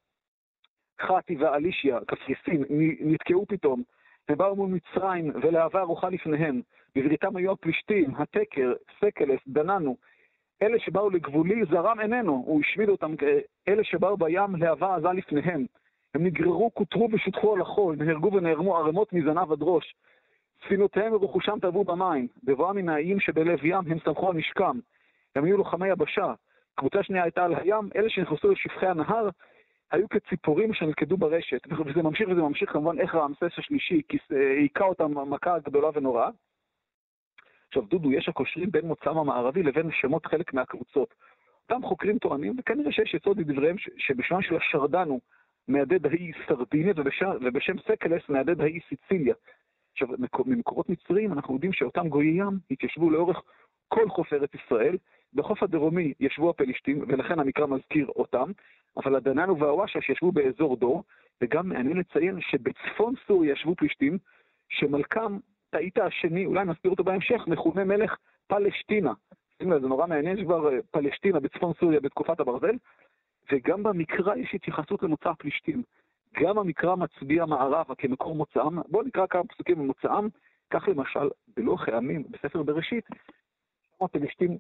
I: חתי ואלישיה, קפריסין, נתקעו פתאום, ובאו מול מצרים ולהבה ארוחה לפניהם. בבריתם היו הפלישתים, התקר, סקלס, דננו. אלה שבאו לגבולי, זרם איננו, הוא השמיד אותם. אלה שבאו בים, להבה עזה לפניהם. הם נגררו, כותרו ושותחו על החול, נהרגו ונערמו ערמות מזנב עד ראש. ספינותיהם ורכושם טבעו במים, בבואם מן האיים שבלב ים הם סמכו על נשקם, הם היו לוחמי יבשה. קבוצה שנייה הייתה על הים, אלה שנכנסו לשפחי הנהר, היו כציפורים שנלכדו ברשת, וזה ממשיך וזה ממשיך כמובן איך רעמסס השלישי, היכה אותם מכה גדולה ונוראה. עכשיו דודו, יש הקושרים בין מוצאם המערבי לבין שמות חלק מהקבוצות. אותם חוקרים טוענים, וכנראה שיש יסוד לדבריהם שבשמה של השרדנו מהדד האי סרדיניה, ובשם, ובשם סקלס מהדד האי סיציליה. עכשיו, ממקורות מצרים אנחנו יודעים שאותם גויי ים התיישבו לאורך כל חוף ארץ ישראל, בחוף הדרומי ישבו הפלישתים, ולכן המקרא מזכיר אותם, אבל הדננו והוואשה שישבו באזור דור, וגם מעניין לציין שבצפון סוריה ישבו פלישתים, שמלכם, תאית השני, אולי נסביר אותו בהמשך, מכונה מלך פלשתינה. זה נורא מעניין שכבר פלשתינה בצפון סוריה בתקופת הברזל, וגם במקרא יש התייחסות למוצא הפלישתים. גם המקרא מצביע מערבה כמקור מוצאם. בואו נקרא כמה פסוקים ממוצאם. כך למשל, בלוח הימים, בספר בראשית, הפלישתים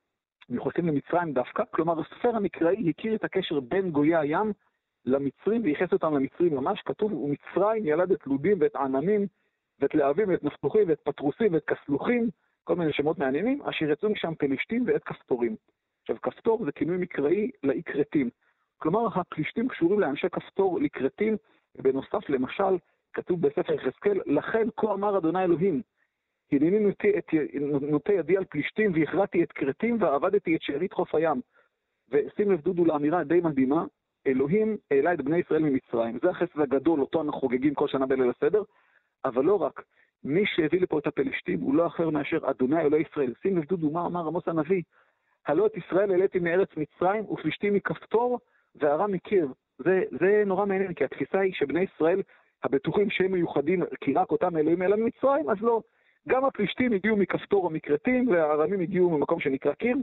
I: נכנסים למצרים דווקא, כלומר הספר המקראי הכיר את הקשר בין גויי הים למצרים, וייחס אותם למצרים ממש. כתוב, ומצרים ילד את לודים ואת עננים, ואת להבים ואת נפתוחים ואת פטרוסים ואת כסלוחים, כל מיני שמות מעניינים, אשר יצאו משם פלישתים ואת כפתורים. עכשיו, כפתור זה כינוי מקראי לאי כרתים. כלומר, הפלישתים קשורים לאנשי כפתור לכרתים, ובנוסף, למשל, כתוב בספר יחזקאל, לכן כה אמר אדוני אלוהים, הנני נוטה, את, נוטה ידי על פלישתים והכרתי את כרתים ועבדתי את שארית חוף הים. ושים לב דודו לאמירה די מדהימה, אלוהים העלה את בני ישראל ממצרים. זה החסד הגדול, אותו אנחנו חוגגים כל שנה בליל הסדר, אבל לא רק. מי שהביא לפה את הפלישתים הוא לא אחר מאשר אדוני אלוהי ישראל. שים לב דודו, מה אמר עמוס הנביא? הלא את ישראל העליתי מארץ מצרים ופלישתים מכפתור וארם מקיר. זה, זה נורא מעניין, כי התפיסה היא שבני ישראל הבטוחים שהם מיוחדים, כי רק אותם אלוהים אלה ממצרים, אז לא. גם הפלישתים הגיעו מכפתור או מכרתים, והארמים הגיעו ממקום שנקרא קיר.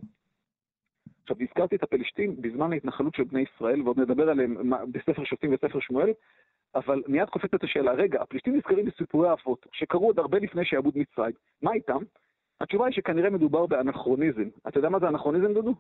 I: עכשיו, הזכרתי את הפלישתים בזמן ההתנחלות של בני ישראל, ועוד נדבר עליהם בספר שופטים וספר שמואל, אבל מיד קופצת את השאלה, רגע, הפלישתים נזכרים בסיפורי האבות, שקרו עוד הרבה לפני שיעבוד מצרים. מה איתם? התשובה היא שכנראה מדובר באנכרוניזם. אתה יודע מה זה אנכרוניזם, דודו?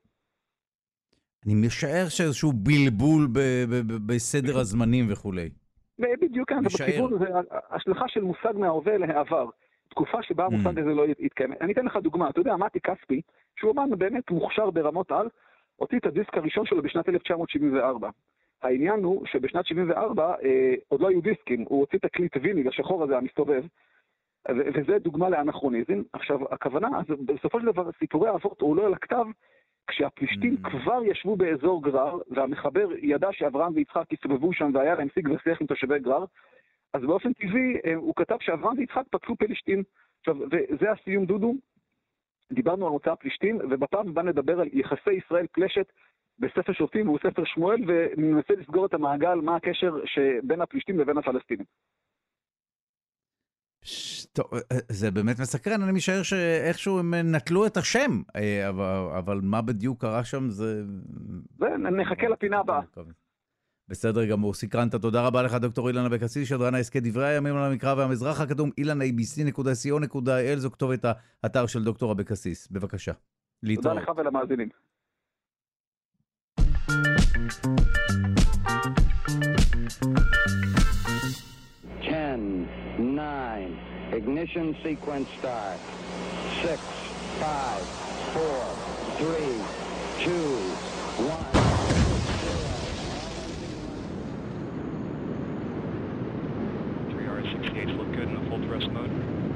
A: אני משער שאיזשהו בלבול בסדר הזמנים וכולי.
I: בדיוק, בכיוון זה השלכה של מושג מההווה להעבר. תקופה שבה המושג הזה לא יתקיים. אני אתן לך דוגמה, אתה יודע, מתי כספי, שהוא אומן באמת מוכשר ברמות על, הוציא את הדיסק הראשון שלו בשנת אלף תשע מאות שבעים וארבע. העניין הוא שבשנת שבעים וארבע אה, עוד לא היו דיסקים, הוא הוציא את הקליט ויניל, השחור הזה המסתובב, וזה דוגמה לאנכרוניזם. עכשיו, הכוונה, אז בסופו של דבר, סיפורי האבות הוא לא על הכתב, כשהפלישתים mm. כבר ישבו באזור גרר, והמחבר ידע שאברהם ויצחק הסתובבו שם והיה להם שיג ושיח עם תושבי גרר, אז באופן טבעי הוא כתב שאברהם ויצחק פגשו פלישתים. עכשיו, וזה הסיום דודו, דיברנו על מוצא הפלישתים, ובפעם הבאה נדבר על יחסי ישראל פלשת בספר שופטים, והוא ספר שמואל, וננסה לסגור את המעגל, מה הקשר שבין הפלישתים לבין הפלסטינים.
A: טוב, זה באמת מסקרן, אני משער שאיכשהו הם נטלו את השם, אבל, אבל מה בדיוק קרה שם זה...
I: זה נחכה לפינה הבאה.
A: בסדר גמור, סקרנת, תודה רבה לך דוקטור אילן אבקסיס, שדרן העסקי דברי הימים על המקרא והמזרח הקדום, אילן איי בי סי נקודה סי או נקודה איי אל, זו כתובת האתר של דוקטור אבקסיס, בבקשה.
I: תודה לך ולמאזינים.
J: ten, nine, ignition sequence start. six, five, four, three, two, one.
K: three R sixty-eight look good in the full thrust mode.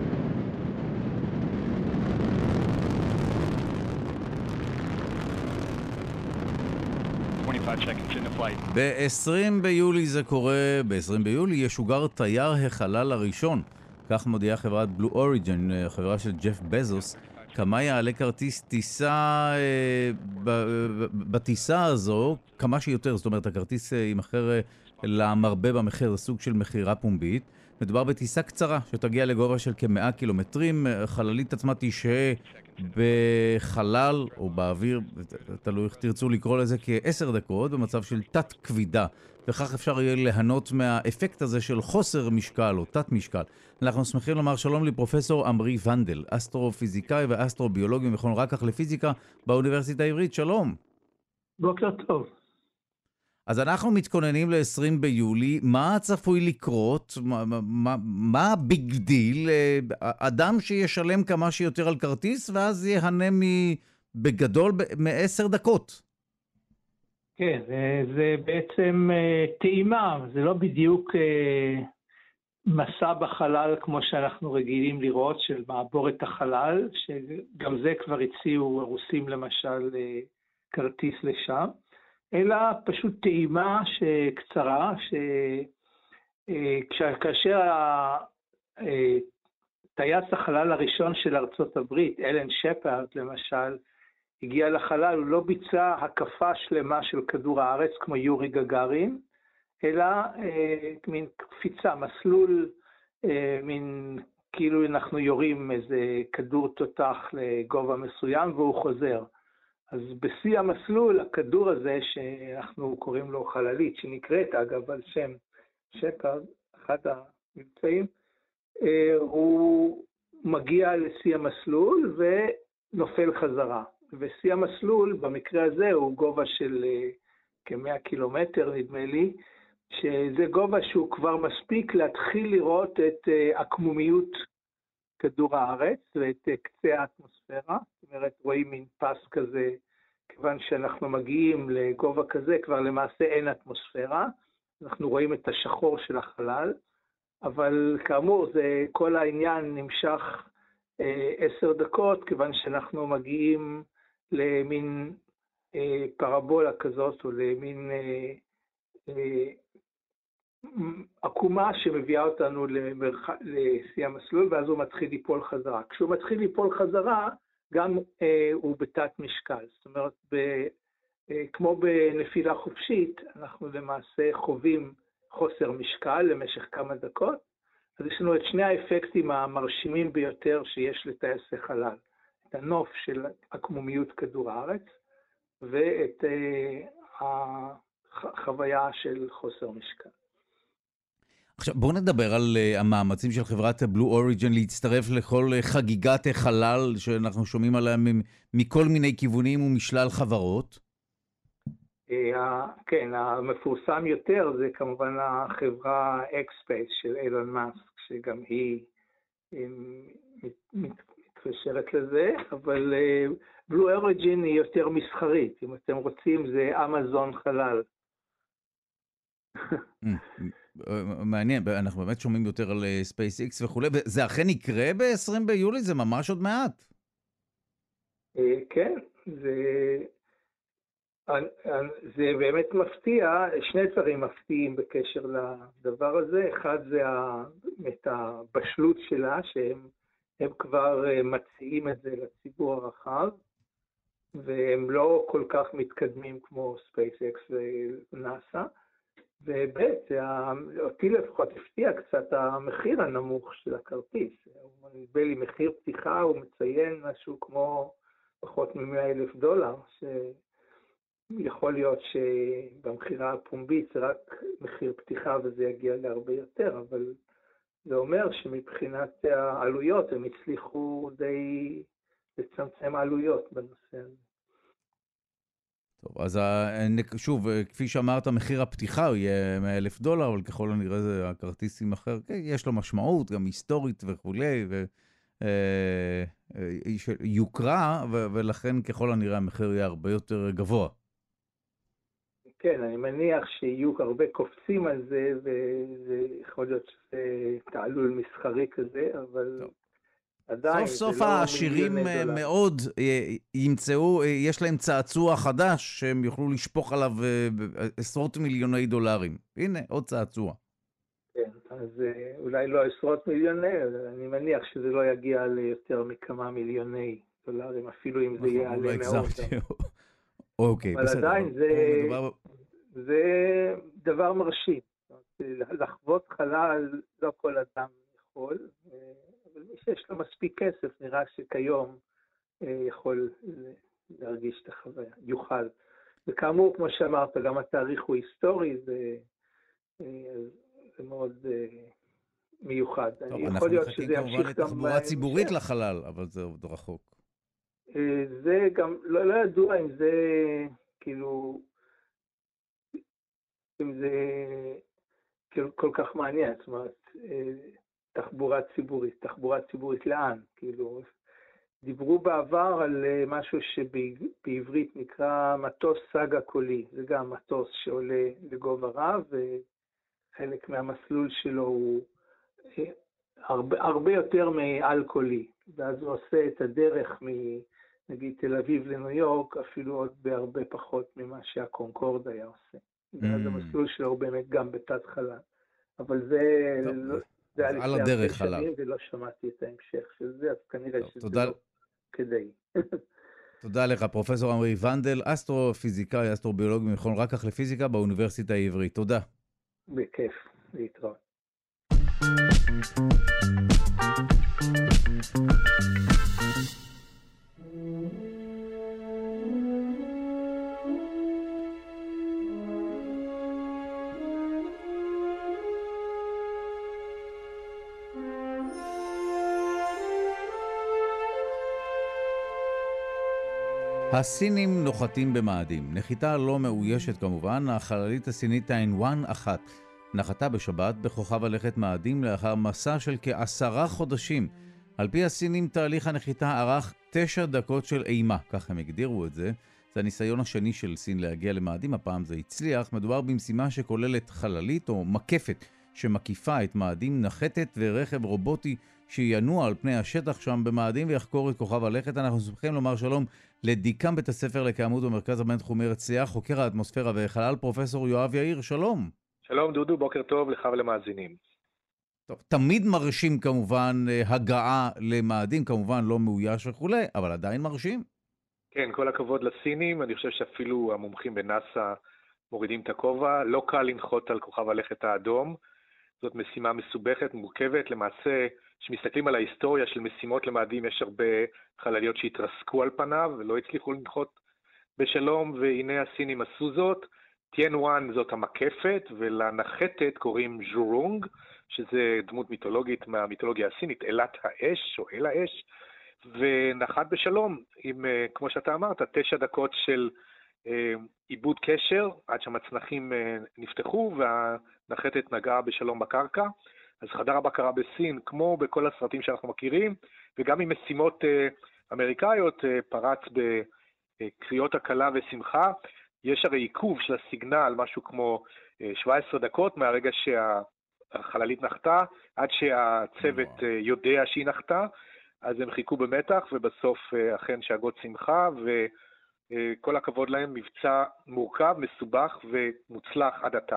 K: twenty-five seconds in the flight.
A: ב-עשרים ביולי זה קורה, ב-עשרים ביולי ישוגר תייר החלל הראשון. כך מודיעה חברת בלו אוריג'ן, חברה של ג'ף בזוס, כמה יעלה כרטיס טיסה אה, בטיסה הזו, כמה שיותר, זאת אומרת, הכרטיס יימכר למרבה במחיר, סוג של מחירה פומבית. מדובר בטיסה קצרה שתגיע לגובה של כמאה קילומטרים, חללית עצמה תשהה בחלל או באוויר, תלוי איך תרצו לקרוא לזה, כעשר דקות במצב של תת כבידה, וכך אפשר יהיה ליהנות מהאפקט הזה של חוסר משקל או תת משקל. אנחנו שמחים לומר שלום לפרופסור אמרי ונדל, אסטרופיזיקאי ואסטרוביולוג במכון רקח לפיזיקה באוניברסיטה העברית. שלום.
L: בוקר טוב.
A: אז אנחנו מתכוננים ל-עשרים ביולי, מה צפוי לקרות? מה, מה, מה הביג דיל? אדם שישלם כמה שיותר על כרטיס, ואז ייהנה בגדול מ-עשר דקות.
L: כן, זה בעצם טעימה, זה לא בדיוק מסע בחלל כמו שאנחנו רגילים לראות, של מעבורת החלל, שגם זה כבר הציעו הרוסים למשל כרטיס לשם, אלא פשוט טעימה שקצרה, שכאשר טייס החלל הראשון של ארצות הברית, אלן שפרד למשל, הגיע לחלל, הוא לא ביצע הקפה שלמה של כדור הארץ כמו יורי גגארין, אלא אה, מין קפיצה, מסלול, אה, מין כאילו אנחנו יורים איזה כדור תותח לגובה מסוים והוא חוזר. אז בשיא המסלול, הכדור הזה שאנחנו קוראים לו חללית, שנקראת אגב על שם שפרד, אחד המבצעים, אה, הוא מגיע לשיא המסלול ונופל חזרה. ושיא המסלול במקרה הזה הוא גובה של כ-מאה קילומטר נדמה לי, שזה גובה שהוא כבר מספיק להתחיל לראות את עקמומיות כדור הארץ ואת קצה האטמוספירה, זאת אומרת רואים מין פס כזה, כיוון שאנחנו מגיעים לגובה כזה כבר למעשה אין אטמוספירה, אנחנו רואים את השחור של החלל, אבל כאמור זה כל העניין נמשך עשר דקות, כיוון שאנחנו מגיעים למין אה, פרבולה כזאת, או למין אה, אה, עקומה שמביאה אותנו למרח... לשיא המסלול, ואז הוא מתחיל ליפול חזרה. כשהוא מתחיל ליפול חזרה, גם אה, הוא בתת משקל. זאת אומרת, ב... אה, כמו בנפילה חופשית, אנחנו למעשה חווים חוסר משקל למשך כמה דקות, אז יש לנו את שני האפקטים המרשימים ביותר שיש לטייסי חלל. את הנוף של עקמומיות כדור הארץ, ואת אה, החוויה של חוסר משקל.
A: עכשיו בואו נדבר על uh, המאמצים של חברת בלו אוריג'ן להצטרף לכל uh, חגיגת החלל שאנחנו שומעים עליה מכל מיני כיוונים ומשלל חברות.
L: Uh, כן, המפורסם יותר זה כמובן החברה אקספייס של אילון מאסק, שגם היא um, מתקשרת לזה, אבל בלו uh, אוריג'ן היא יותר מסחרית, אם אתם רוצים זה אמזון חלל.
A: מעניין, אנחנו באמת שומעים יותר על SpaceX וכו', וזה אכן יקרה ב-עשרים ביולי? זה ממש עוד מעט.
L: כן, זה, זה באמת מפתיע, שני דברים מפתיעים בקשר לדבר הזה, אחד זה את הבשלות שלה, שהם הם כבר מציעים את זה לציבור הרחב, והם לא כל כך מתקדמים כמו SpaceX ונאסא, ובית, אותי לפחות הפתיע קצת המחיר הנמוך של הכרטיס. הוא נדמה לי מחיר פתיחה, הוא מציין משהו כמו פחות מ-מאה אלף דולר, שיכול להיות שבמחירה הפומבית זה רק מחיר פתיחה וזה יגיע להרבה יותר, אבל זה אומר שמבחינת העלויות הם הצליחו די לצמצם העלויות בנושא הזה.
A: טוב, אז שוב, כפי שאמרת, מחיר הפתיחה הוא יהיה מאה אלף דולר, אבל ככל הנראה זה הכרטיסים אחר, יש לו משמעות, גם היסטורית וכולי, ויוקרה, ולכן ככל הנראה המחיר יהיה הרבה יותר גבוה.
L: כן, אני מניח שיהיו הרבה קופצים על זה, ויכול להיות שזה תעלול מסחרי כזה, אבל... טוב.
A: סוף סוף העשירים מאוד ימצאו, יש להם צעצוע חדש שהם יוכלו לשפוך עליו עשרות מיליוני דולרים. הנה, עוד צעצוע.
L: כן, אז אולי לא עשרות מיליוני, אני מניח שזה לא יגיע ליותר מכמה מיליוני דולרים, אפילו אם זה יהיה עלי מאוד.
A: אוקיי, בסדר.
L: אבל עדיין זה דבר מרשים. לחוות חלל לא כל אדם יכול, אבל מי שיש לו מספיק כסף, נראה שכיום יכול להרגיש את החוויה, יוכל. וכאמור, כמו שאמרת, גם התאריך הוא היסטורי, זה, זה מאוד מיוחד.
A: טוב, אנחנו מחכים כמובן לתחבורה ציבורית לחלל, אבל זה עוד רחוק.
L: זה גם, לא, לא ידוע אם זה, כאילו, אם זה כל כך מעניין, זאת אומרת, תחבורה ציבורית, תחבורה ציבורית לאן? כאילו, דיברו בעבר על משהו שבעברית נקרא מטוס סגה קולי, זה גם מטוס שעולה לגובה רב, וחלק מהמסלול שלו הוא הרבה, הרבה יותר מעל קולי, ואז הוא עושה את הדרך מנגיד תל אביב לניו יורק, אפילו עוד בהרבה פחות ממה שהקונקורד היה עושה. ואז mm. המסלול שלו הוא באמת גם בתת חלל. אבל זה, לא, זה היה לפני הרבה שנים ולא שמעתי את ההמשך של זה, אז כנראה טוב, שזה תודה... לא כדאי.
A: תודה לך, פרופסור עמרי ונדל, אסטרופיזיקאי, אסטרוביולוג ממכון רקח לפיזיקה באוניברסיטה העברית. תודה.
L: בכיף, להתראות.
A: הסינים נוחתים במאדים. נחיתה לא מאוישת כמובן, החללית הסינית טיאנואן אחת נחתה בשבת בכוכב הלכת מאדים לאחר מסע של כעשרה חודשים. על פי הסינים תהליך הנחיתה ארך תשע דקות של אימה, כך הם הגדירו את זה. זה הניסיון השני של סין להגיע למאדים, הפעם זה הצליח. מדובר במשימה שכוללת חללית או מקפת שמקיפה את מאדים, נחתת ורכב רובוטי שינוע על פני השטח שם במאדים ויחקור את כוכב הלכת. אנחנו שמחים לומר שלום לדיקן בית הספר לקיימות במרכז הבינתחומי הרצליה, חוקר האטמוספירה וחלל, פרופסור יואב יאיר, שלום.
M: שלום דודו, בוקר טוב לך ולמאזינים.
A: טוב, תמיד מרשים כמובן הגעה למאדים, כמובן לא מאויש וכולי, אבל עדיין מרשים.
M: כן, כל הכבוד לסינים, אני חושב שאפילו המומחים בנאסא מורידים את הכובע, לא קל לנחות על כוכב הלכת האדום, זאת משימה מסובכת, מורכבת, למעשה שמסתכלים על ההיסטוריה של משימות למאדים, יש הרבה חלליות שהתרסקו על פניו ולא הצליחו לנחות בשלום, והנה הסינים עשו זאת. טיאנואן זאת המקפת, ולנחתת קוראים ז'ורונג, שזה דמות מיתולוגית מהמיתולוגיה הסינית, אלת האש או אל האש, ונחת בשלום עם, כמו שאתה אמרת, תשע דקות של עיבוד קשר, עד שהמצנחים נפתחו והנחתת נגעה בשלום בקרקע. אז חדר הבקרה בסין, כמו בכל הסרטים שאנחנו מכירים, וגם עם משימות אמריקאיות, פרץ בקריאות הקלה ושמחה. יש הרי עיכוב של הסיגנל, משהו כמו שבע עשרה דקות מהרגע שהחללית נחתה, עד שהצוות יודע שהיא נחתה, אז הם חיכו במתח, ובסוף אכן שאגות שמחה, וכל הכבוד להם, מבצע מורכב, מסובך ומוצלח עד עתה.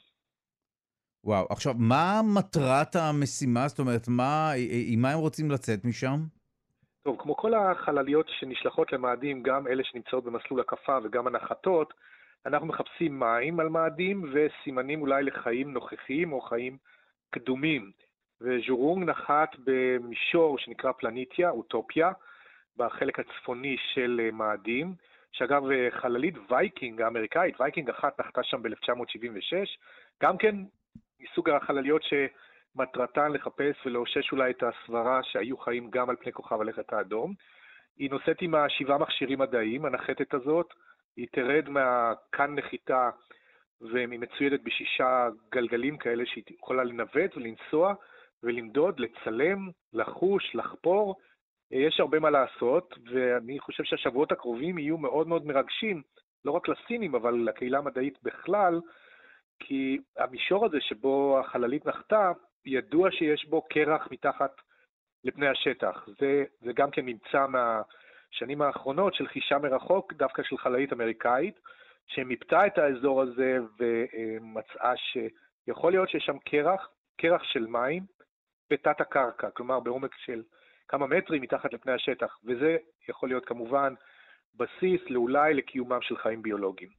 A: וואו, עכשיו, מה מטרת המשימה? זאת אומרת, מה, עם מה הם רוצים לצאת משם?
M: טוב, כמו כל החלליות שנשלחות למאדים, גם אלה שנמצאות במסלול הקפה וגם הנחתות, אנחנו מחפשים מים על מאדים וסימנים אולי לחיים נוכחיים או חיים קדומים. וז'ורונג נחת במישור שנקרא פלניטיה, אוטופיה, בחלק הצפוני של מאדים, שאגב חללית וייקינג האמריקאית, וייקינג אחת נחתה שם ב-אלף תשע מאות שבעים ושש, גם כן מסוג החלליות שמטרתן לחפש ולאושש אולי את הסברה שהיו חיים גם על פני כוכב הלכת האדום. היא נושאת עם השבעה מכשירים מדעיים, הנחתת הזאת, היא תרד מהכאן נחיתה והיא מצוידת בשישה גלגלים כאלה שהיא יכולה לנווט ולנסוע ולמדוד, לצלם, לחוש, לחפור. יש הרבה מה לעשות, ואני חושב שהשבועות הקרובים יהיו מאוד מאוד מרגשים, לא רק לסינים אבל לקהילה המדעית בכלל, כי המישור הזה שבו החללית נחתה, ידוע שיש בו קרח מתחת לפני השטח. זה, זה גם כן נמצא מהשנים האחרונות של חישה מרחוק, דווקא של חללית אמריקאית, שמיפתה את האזור הזה ומצאה שיכול להיות שיש שם קרח, קרח של מים, בתת הקרקע, כלומר בעומק של כמה מטרים מתחת לפני השטח, וזה יכול להיות כמובן בסיס לאולי לקיומם של חיים ביולוגיים.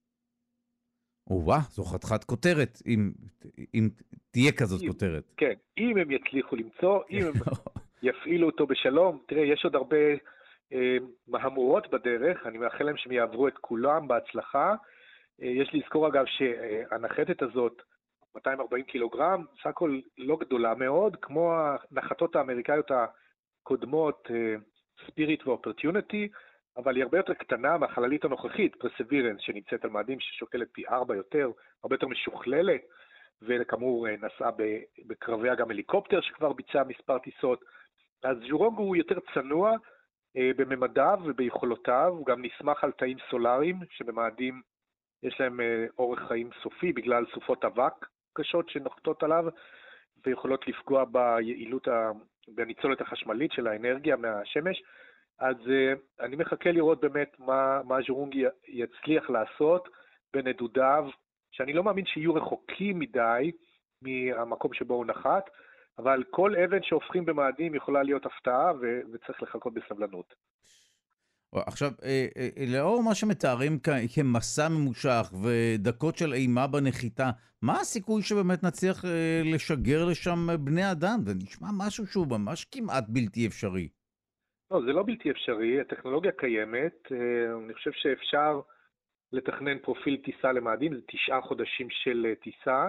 A: וואה, זו חתיכת כותרת, אם, אם תהיה כזאת אם, כותרת.
M: כן, אם הם יצליחו למצוא, אם הם יפעילו אותו בשלום, תראה, יש עוד הרבה אה, מהמורות בדרך, אני מאחל להם שהם יעברו את כולם בהצלחה. אה, יש לזכור אגב שהנחתת הזאת, מאתיים וארבעים קילוגרם, סך הכל לא גדולה מאוד, כמו הנחתות האמריקאיות הקודמות, ספיריט ואופרטיוניטי, אבל היא הרבה יותר קטנה מהחללית הנוכחית, פרסבירנס, שנמצאת על מאדים ששוקלת פי ארבע יותר, הרבה יותר משוכללת, וכאמור נסעה בקרביה גם הליקופטר שכבר ביצע מספר טיסות. אז ז'ורונג הוא יותר צנוע בממדיו וביכולותיו, הוא גם נסמך על תאים סולאריים, שבמאדים יש להם אורך חיים סופי בגלל סופות אבק קשות שנוחתות עליו, ויכולות לפגוע ביעילות, בניצולת החשמלית של האנרגיה מהשמש. אז אני מחכה לראות באמת מה, מה ז'ורונג יצליח לעשות בנדודיו, שאני לא מאמין שיהיו רחוקים מדי מהמקום שבו הוא נחת, אבל כל אבן שהופכים במאדים יכולה להיות הפתעה, ו- וצריך לחכות בסבלנות.
A: עכשיו, לאור מה שמתארים כמסע ממושך ודקות של אימה בנחיתה, מה הסיכוי שבאמת נצליח לשגר לשם בני אדם? זה נשמע משהו שהוא ממש כמעט בלתי אפשרי.
M: לא, זה לא בלתי אפשרי, הטכנולוגיה קיימת, אני חושב שאפשר לתכנן פרופיל טיסה למאדים, זה תשעה חודשים של טיסה.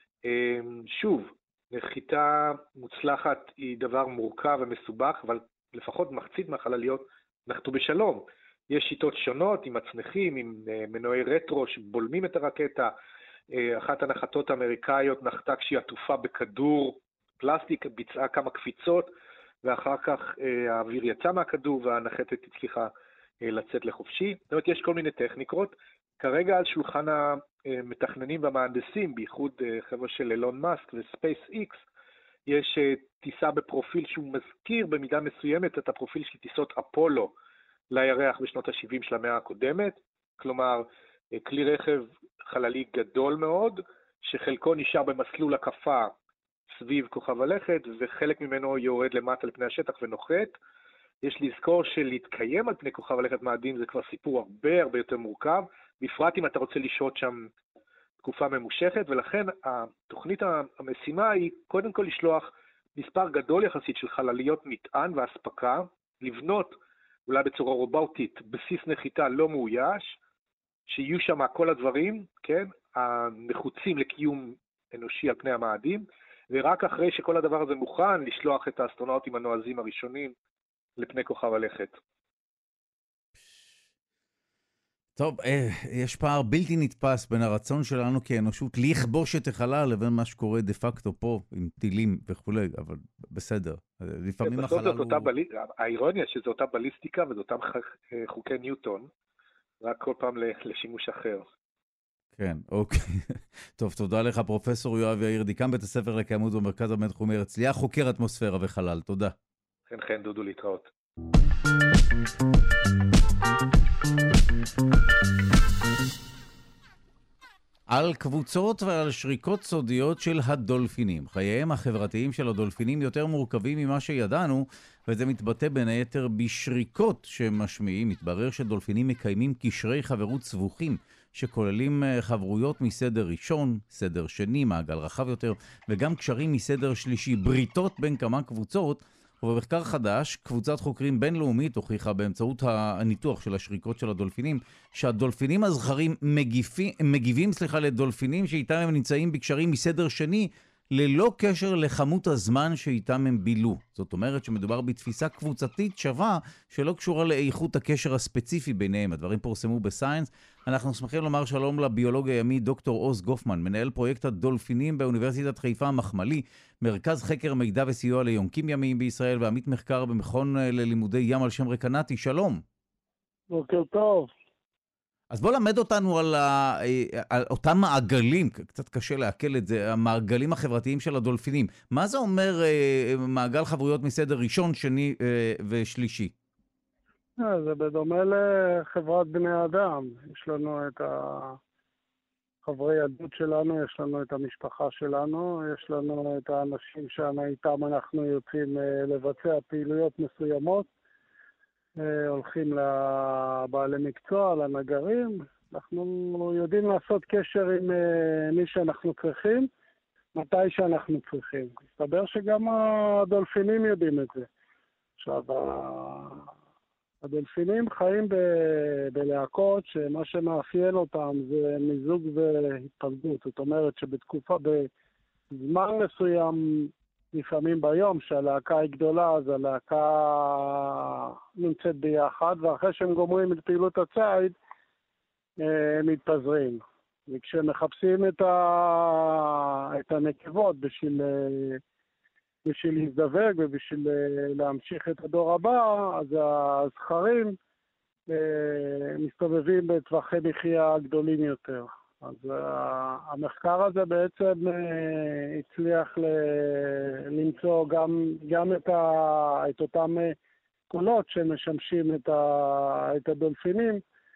M: שוב, נחיתה מוצלחת היא דבר מורכב ומסובך, אבל לפחות מחצית מהחלליות נחתו בשלום. יש שיטות שונות עם מצנחים, עם מנועי רטרו שבולמים את הרקטה. אחת הנחתות האמריקאיות נחתה כשהיא עטופה בכדור פלסטיק, ביצעה כמה קפיצות, ואחר כך האוויר יצא מהכדור והנחתת הצליחה לצאת לחופשי. זאת אומרת, יש כל מיני טכניקות. כרגע על שולחן המתכננים והמהנדסים, בייחוד חבר'ה של אילון מאסק וספייס איקס, יש טיסה בפרופיל שהוא מזכיר במידה מסוימת את הפרופיל של טיסות אפולו לירח בשנות ה-שבעים של המאה הקודמת. כלומר, כלי רכב חללי גדול מאוד, שחלקו נשאר במסלול הקפה סביב כוכב הלכת, וחלק ממנו יורד למטה לפני השטח ונוחת. יש לזכור שלהתקיים על פני כוכב הלכת מאדים זה כבר סיפור הרבה הרבה יותר מורכב, בפרט אם אתה רוצה לשהות שם תקופה ממושכת, ולכן התוכנית המשימה היא קודם כל לשלוח מספר גדול יחסית של חלליות מטען והספקה, לבנות אולי בצורה רובוטית בסיס נחיתה לא מאויש, שיהיו שם כל הדברים, כן, הנחוצים לקיום אנושי על פני המאדים, ורק אחרי שכל הדבר הזה מוכן, לשלוח את האסטרונאוטים הנועזים הראשונים לפני כוכב הלכת.
A: טוב, יש פער בלתי נתפס בין הרצון שלנו כאנושות לכבוש את החלל לבין מה שקורה דה פקטו פה עם טילים וכו', אבל בסדר. לפעמים החלל הוא...
M: האירוניה שזו אותה בליסטיקה וזו אותם חוקי ניוטון, רק כל פעם לשימוש אחר.
A: כן, אוקיי. טוב, תודה לך פרופסור יואב יאיר, דיקן בית הספר לקיימות במרכז הבינתחומי הרצליה, חוקר אטמוספירה וחלל. תודה.
M: כן, כן, דודו, להתראות.
A: על קבוצות ועל שריקות סודיות של הדולפינים. חייהם החברתיים של הדולפינים יותר מורכבים ממה שידענו, וזה מתבטא בין היתר בשריקות שמשמיעים. מתברר שדולפינים מקיימים קשרי חברות סבוכים, שכוללים חברויות מסדר ראשון, סדר שני, מעגל רחב יותר, וגם קשרים מסדר שלישי, בריתות בין כמה קבוצות. ובמחקר חדש, קבוצת חוקרים בינלאומית הוכיחה באמצעות הניתוח של השריקות של הדולפינים, שהדולפינים הזכרים מגיבים, מגיבים סליחה, לדולפינים שאיתם הם נמצאים בקשרים מסדר שני, ללא קשר לכמות הזמן שאיתם הם בילו. זאת אומרת שמדובר בתפיסה קבוצתית שווה, שלא קשורה לאיכות הקשר הספציפי ביניהם. הדברים פורסמו בסיינס. אנחנו שמחים לומר שלום לביולוג הימי דוקטור עוז גופמן, מנהל פרויקט הדולפינים באוניברסיטת חיפה המחמלי, מרכז חקר מידע וסיוע ליונקים ימיים בישראל, ועמית מחקר במכון ללימודי ים על שם רקנתי. שלום.
N: בוקר טוב.
A: אז בוא למד אותנו על, ה... על אותם מעגלים, קצת קשה להקל את זה, המעגלים החברתיים של הדולפינים. מה זה אומר מעגל חברויות מסדר ראשון, שני ושלישי?
N: זה בדומה לחברת בני אדם. יש לנו את חברי ילדות שלנו, יש לנו את המשפחה שלנו, יש לנו את האנשים שאיתם אנחנו יוצאים לבצע פעילויות מסוימות, הולכים לבעלי מקצוע, לנגרים. אנחנו יודעים לעשות קשר עם מי שאנחנו צריכים, מתי שאנחנו צריכים. מסתבר שגם הדולפינים יודעים את זה. עכשיו, הדולפינים חיים ב- בלהקות שמה שמאפיין אותם זה מיזוג והתפלגות. זאת אומרת שבתקופה, בזמן מסוים לפעמים ביום, שהלהקה היא גדולה, אז הלהקה נמצאת ביחד, ואחרי שהם גומרים את פעילות הציד, הם מתפזרים. וכשהם מחפשים את, ה... את הנקבות בשביל, בשביל להזדווג ובשביל להמשיך את הדור הבא, אז הזכרים מסתובבים בטווחי מחיה גדולים יותר. אז המחקר הזה בעצם הצליח למצוא גם, גם את, ה... את אותם קולות שמשמשים את, ה... את הדולפינים,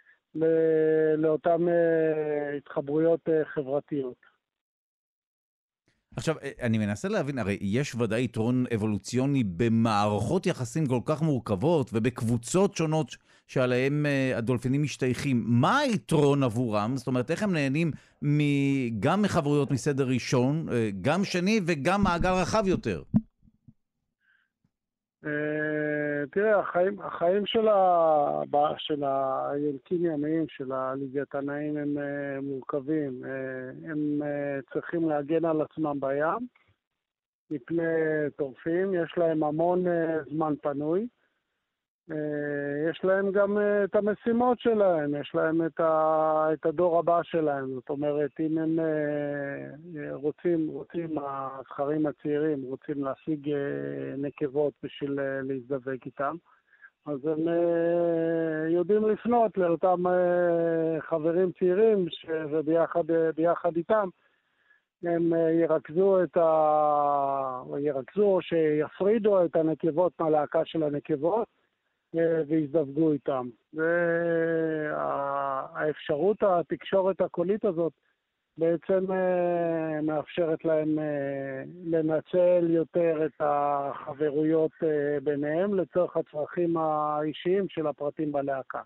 N: לאותן התחברויות חברתיות.
A: עכשיו, אני מנסה להבין, הרי יש ודאי יתרון אבולוציוני במערכות יחסים כל כך מורכבות ובקבוצות שונות שעליהם הדולפינים משתייכים. מה היתרון עבורם? זאת אומרת, איך הם נהנים גם מחברויות מסדר ראשון, גם שני וגם מעגל רחב יותר?
N: תראה, החיים, החיים של, ה... של היונקים ימיים, של הלוויתנאים הם מורכבים. הם צריכים להגן על עצמם בים מפני טורפים, יש להם המון זמן פנוי. יש להם גם את המשימות שלהם, יש להם את, ה... את הדור הבא שלהם. זאת אומרת, אם הם רוצים, רוצים, הזכרים הצעירים רוצים להשיג נקבות בשביל להזדווג איתם, אז הם יודעים לפנות לאותם חברים צעירים ש... וביחד ביחד איתם הם ירכזו את ה... ירכזו או שיפרידו את הנקבות מהלהקה של הנקבות והזדווגו איתם. והאפשרות התקשורת הקולית הזאת בעצם מאפשרת להם לנצל יותר את החברויות ביניהם לצורך הצרכים האישיים של הפרטים בלהקה.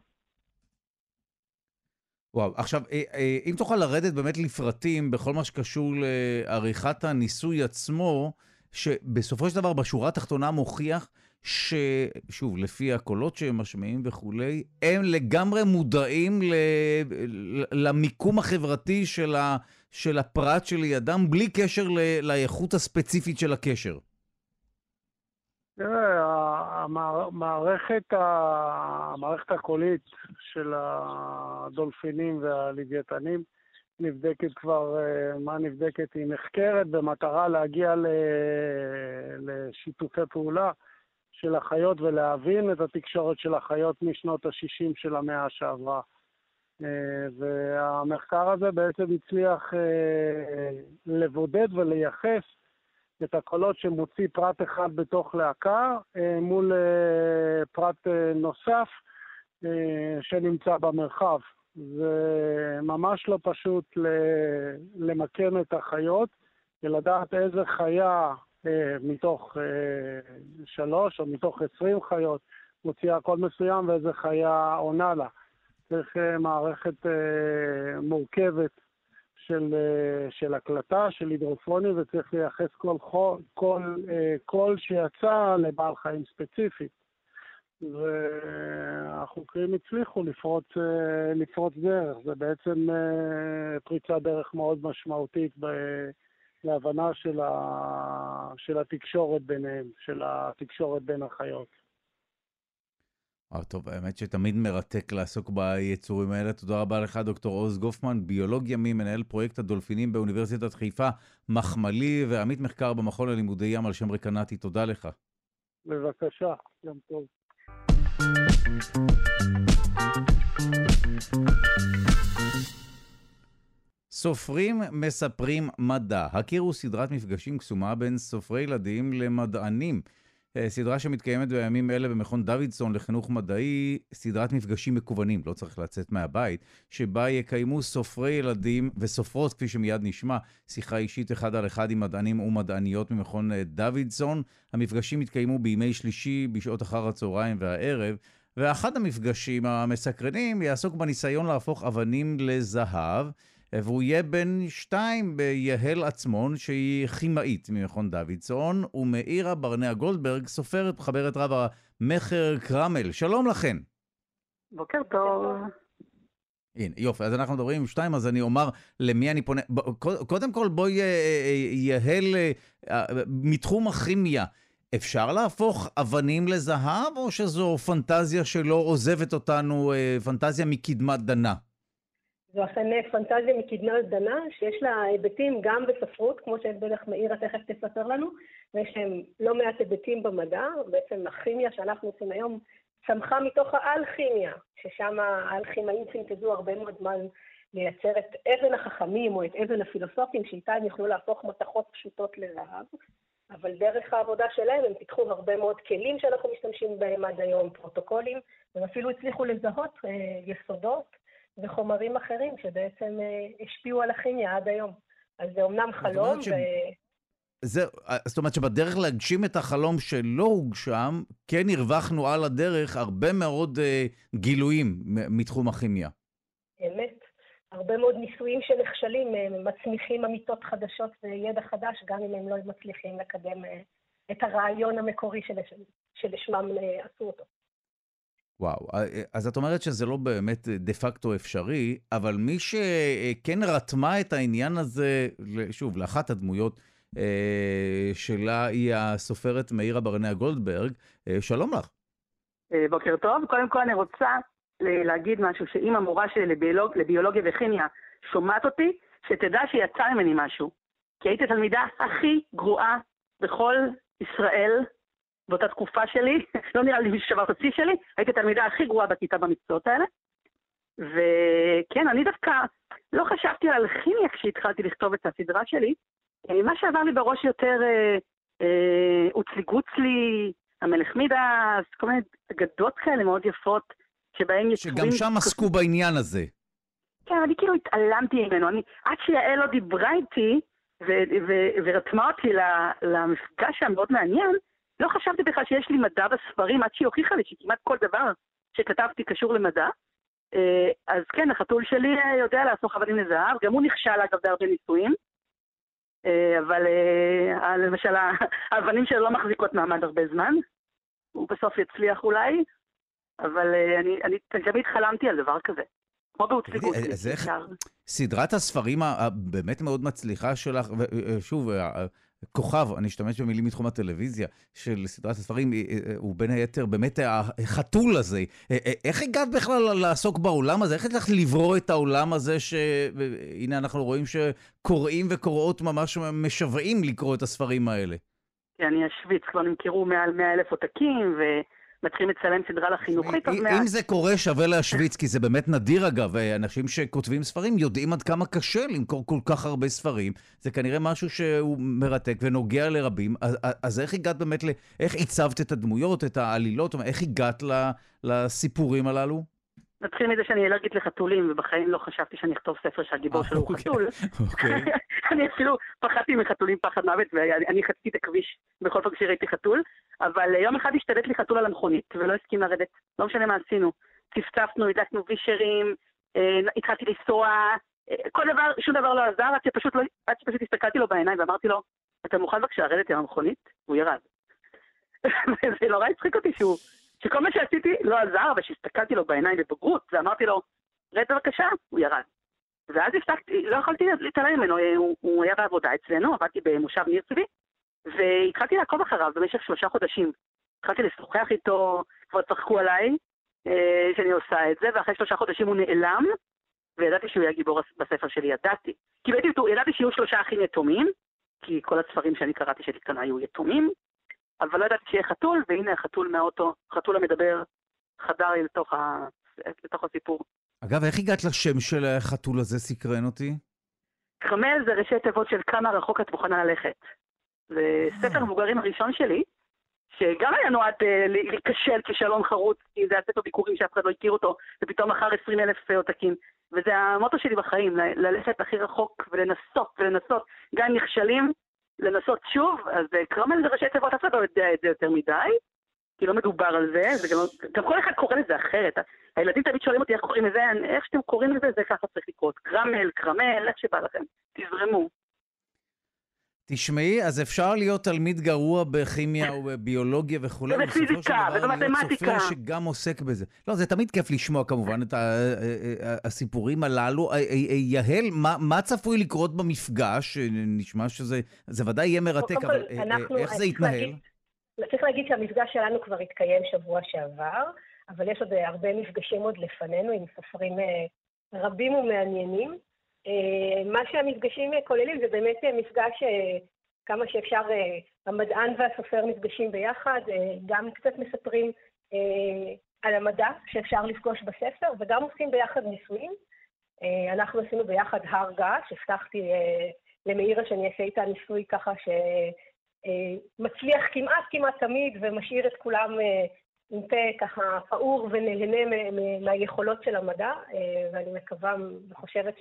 A: וואו, עכשיו, אם תוכל לרדת באמת לפרטים בכל מה שקשור לעריכת הניסוי עצמו, שבסופו של דבר בשורה התחתונה מוכיח ששוב, לפי הקולות שהם משמיעים וכולי, הם לגמרי מודעים ל... למיקום החברתי של, ה... של הפרט שלידם, בלי קשר ל... לאיכות הספציפית של הקשר.
N: תראה, המערכת, המערכת הקולית של הדולפינים והלוויתנים נבדקת כבר, מה נבדקת? היא נחקרת במטרה להגיע לשיתופי פעולה של החיות ולהבין את התקשורת של החיות משנות ה-שישים של המאה שעברה. והמחקר הזה בעצם הצליח לבודד ולייחס את הקולות שמוציא פרט אחד בתוך להקה מול פרט נוסף שנמצא במרחב. זה ממש לא פשוט למקם את החיות ולדעת איזה חיה מתוך שלוש או מתוך עשרים חיות מוציאה קול מסוים ואיזה חיה עונה לה. צריך מערכת מורכבת של, של הקלטה, של הידרופונים, וצריך לייחס כל, כל, כל שיצא לבעל חיים ספציפי. והחוקרים הצליחו לפרוץ, לפרוץ דרך. זה בעצם פריצה דרך מאוד משמעותית ב... להבנה של, ה... של התקשורת ביניהם, של התקשורת בין החיות.
A: טוב, האמת שתמיד מרתק לעסוק ביצורים האלה. תודה רבה לך, דוקטור עוז גופמן, ביולוג ימי, מנהל פרויקט הדולפינים באוניברסיטת חיפה, מחמלי ועמית מחקר במכון ללימודי ים על שם רקנטי. תודה לך.
N: בבקשה, יום טוב.
A: סופרים מספרים מדע. הכירו סדרת מפגשים קסומה בין סופרי ילדים למדענים. סדרה שמתקיימת בימים אלה במכון דוידסון לחינוך מדעי, סדרת מפגשים מקוונים, לא צריך לצאת מהבית, שבה יקיימו סופרי ילדים וסופרות, כפי שמיד נשמע, שיחה אישית אחד על אחד עם מדענים ומדעניות ממכון דוידסון. המפגשים יתקיימו בימי שלישי בשעות אחר הצהריים והערב, ואחד המפגשים המסקרנים יעסוק בניסיון להפוך אבנים לזהב, והוא יהיה בן שתיים ביהל עצמון, שהיא כימאית ממכון דוידסון, ומאירה ברנע גולדברג, סופרת מחברת רב המחר קרמל. שלום לכן.
O: בוקר טוב.
A: הנה, יופי, אז אנחנו מדברים עם שתיים, אז אני אומר למי אני פונה. קודם כל בואי יהל, מתחום הכימיה, אפשר להפוך אבנים לזהב, או שזו פנטזיה שלא עוזבת אותנו, פנטזיה מקדמת דנה?
O: זו אכן פנטזיה מקדמת דנה, שיש לה היבטים גם בספרות, כמו שבטח מאירה תכף תספר לנו, ויש להם לא מעט היבטים במדע. בעצם הכימיה שאנחנו עושים היום צמחה מתוך האלכימיה, ששם האלכימאים סינתזו הרבה מאוד זמן לייצר את אבן החכמים או את אבן הפילוסופים, שאיתה הם יוכלו להפוך מתכות פשוטות לזהב. אבל דרך העבודה שלהם הם פיתחו הרבה מאוד כלים שאנחנו משתמשים בהם עד היום, פרוטוקולים, והם אפילו הצליחו לזהות אה, יסודות וחומרים אחרים שבעצם אה, השפיעו על הכימיה עד היום. אז זה אומנם חלום.
A: ש...
O: ו...
A: זה, זאת אומרת שבדרך להגשים את החלום שלא הוגשם, כן הרווחנו על הדרך הרבה מאוד אה, גילויים מתחום הכימיה.
O: אמת. הרבה מאוד ניסויים שנכשלים מצמיחים אמיתות חדשות וידע חדש, גם אם הם לא מצליחים לקדם את הרעיון המקורי שלשמם עשו אותו.
A: וואו, אז את אומרת שזה לא באמת דה פקטו אפשרי, אבל מי שכן רתמה את העניין הזה, שוב, לאחת הדמויות שלה היא הסופרת מאירה ברנע גולדברג. שלום לך.
P: בוקר טוב. קודם כל אני רוצה להגיד משהו, שאם המורה שלי לביולוג, לביולוגיה וכימיה שומעת אותי, שתדע שיצא ממני משהו. כי הייתי תלמידה הכי גרועה בכל ישראל באותה תקופה שלי, לא נראה לי שבר את הצי שלי, הייתי תלמידה הכי גרועה בכיתה במקצועות האלה. וכן, אני דווקא לא חשבתי על כימיה כשהתחלתי לכתוב את הסדרה שלי, מה שעבר לי בראש יותר אוצלי גוצלי, המלך מידס, כל מיני אגדות כאלה מאוד יפות, שבהם
A: יצורים... שגם שם עסקו בעניין הזה.
P: כן, אני כאילו התעלמתי ממנו. אני, עד שיעל לא דיברה איתי ו- ו- ורתמה אותי למפגש המאוד מעניין, לא חשבתי בכלל שיש לי מדע בספרים, עד שהיא הוכיחה לי שכמעט כל דבר שכתבתי קשור למדע. אז כן, החתול שלי יודע לעשות אבנים לזהב, גם הוא נכשל אגב בהרבה ניסויים, אבל למשל האבנים שלו לא מחזיקות מעמד הרבה זמן, הוא בסוף יצליח אולי, אבל אני, אני תמיד חלמתי על דבר כזה. כמו באוצליגות.
A: אז איך סדרת הספרים הבאמת מאוד מצליחה שלך, ושוב, כוכב, אני אשתמש במילים מתחום הטלוויזיה, של סדרת הספרים, הוא בין היתר באמת החתול הזה. איך הגעת בכלל לעסוק בעולם הזה? איך הצלחת לברוא את העולם הזה, שהנה אנחנו רואים שקוראים וקוראות ממש משוועים לקרוא את הספרים האלה?
P: כן, אני אשוויץ, כבר נמכרו מעל מאה אלף עותקים, ו... מתחילים לצלם סדרה לחינוכית.
A: אם זה קורה שווה להשוויץ, כי זה באמת נדיר אגב, אנשים שכותבים ספרים יודעים עד כמה קשה למכור כל כך הרבה ספרים, זה כנראה משהו שהוא מרתק ונוגע לרבים, אז איך הגעת באמת, איך עיצבת את הדמויות, את העלילות, איך הגעת לסיפורים הללו?
P: נתחיל מזה שאני אלרגית לחתולים, ובחיים לא חשבתי שאני אכתוב ספר שהגיבור שלו הוא חתול. אני אפילו פחדתי מחתולים פחד מוות, ואני חציתי את הכביש בכל פעם כשראיתי חתול, אבל יום אחד השתלט לי חתול על המכונית, ולא הסכים לרדת. לא משנה מה עשינו. צפצפנו, הדלקנו וישרים, התחלתי לנסוע, כל דבר, שום דבר לא עזר, עד שפשוט, לא, עד שפשוט הסתכלתי לו בעיניים, ואמרתי לו, אתה מוכן בבקשה לרדת על המכונית? והוא ירד. וזה נורא הצחיק אותי שהוא, שכל מה שעשיתי לא עזר, ושהסתכלתי לו בעיניים בבגרות, ואמרתי לו, רד בבקשה, הוא ירד. ואז הפסקתי, לא יכולתי להתעלם ממנו, הוא, הוא היה בעבודה אצלנו, עבדתי במושב ניר צבי, והתחלתי לעקוב אחריו במשך שלושה חודשים. התחלתי לשוחח איתו, כבר צחקו עליי, אה, שאני עושה את זה, ואחרי שלושה חודשים הוא נעלם, וידעתי שהוא יהיה גיבור בספר שלי, ידעתי. כי בעצם ידעתי שיהיו שלושה אחים יתומים, כי כל הספרים שאני קראתי שלי קטנה היו יתומים, אבל לא ידעתי שיהיה חתול, והנה החתול מהאוטו, חתול המדבר, חדר לי לתוך, ה... לתוך הסיפור.
A: אגב, איך הגעת לשם של החתול הזה? סקרן אותי?
P: קרמל זה ראשי תיבות של כמה רחוק את מוכנה ללכת. זה ספר מבוגרים הראשון שלי, שגם היה נועד להיכשל כשלום חרוץ, כי זה היה ספר ביקורים שאף אחד לא הכיר אותו, ופתאום אחר עשרים אלף עותקים. וזה המוטו שלי בחיים, ללכת הכי רחוק ולנסות ולנסות, גם אם נכשלים, לנסות שוב. אז קרמל זה ראשי תיבות, אף אחד לא יודע את זה יותר מדי, כי לא מדובר על זה, זה גם, גם כל אחד קורא לזה אחרת. הילדים תמיד שואלים אותי איך קוראים לזה, איך שאתם קוראים לזה, זה ככה צריך לקרות. קרמל, קרמל, איך שבא לכם, תזרמו.
A: תשמעי, אז אפשר להיות תלמיד גרוע בכימיה או בביולוגיה וכולי.
P: ובפיזיקה, ובמתמטיקה.
A: צופה שגם עוסק בזה. לא, זה תמיד כיף לשמוע כמובן את הסיפורים הללו. יהל, מה צפוי לקרות במפגש? נשמע שזה ודאי יהיה מרתק, אבל איך זה יתנהל?
O: צריך להגיד שהמפגש שלנו כבר התקיים שבוע שעבר, אבל יש עוד הרבה מפגשים עוד לפנינו עם ספרים רבים ומעניינים. מה שהמפגשים כוללים זה באמת מפגש כמה שאפשר, המדען והסופר נפגשים ביחד, גם קצת מספרים על המדע שאפשר לפגוש בספר, וגם עושים ביחד ניסויים. אנחנו עשינו ביחד הר געש, הבטחתי למאירה שאני אעשה איתה ניסוי ככה שמצליח כמעט כמעט תמיד ומשאיר את כולם עם פה ככה פעור ונהנה מהיכולות של המדע, ואני מקווה וחושבת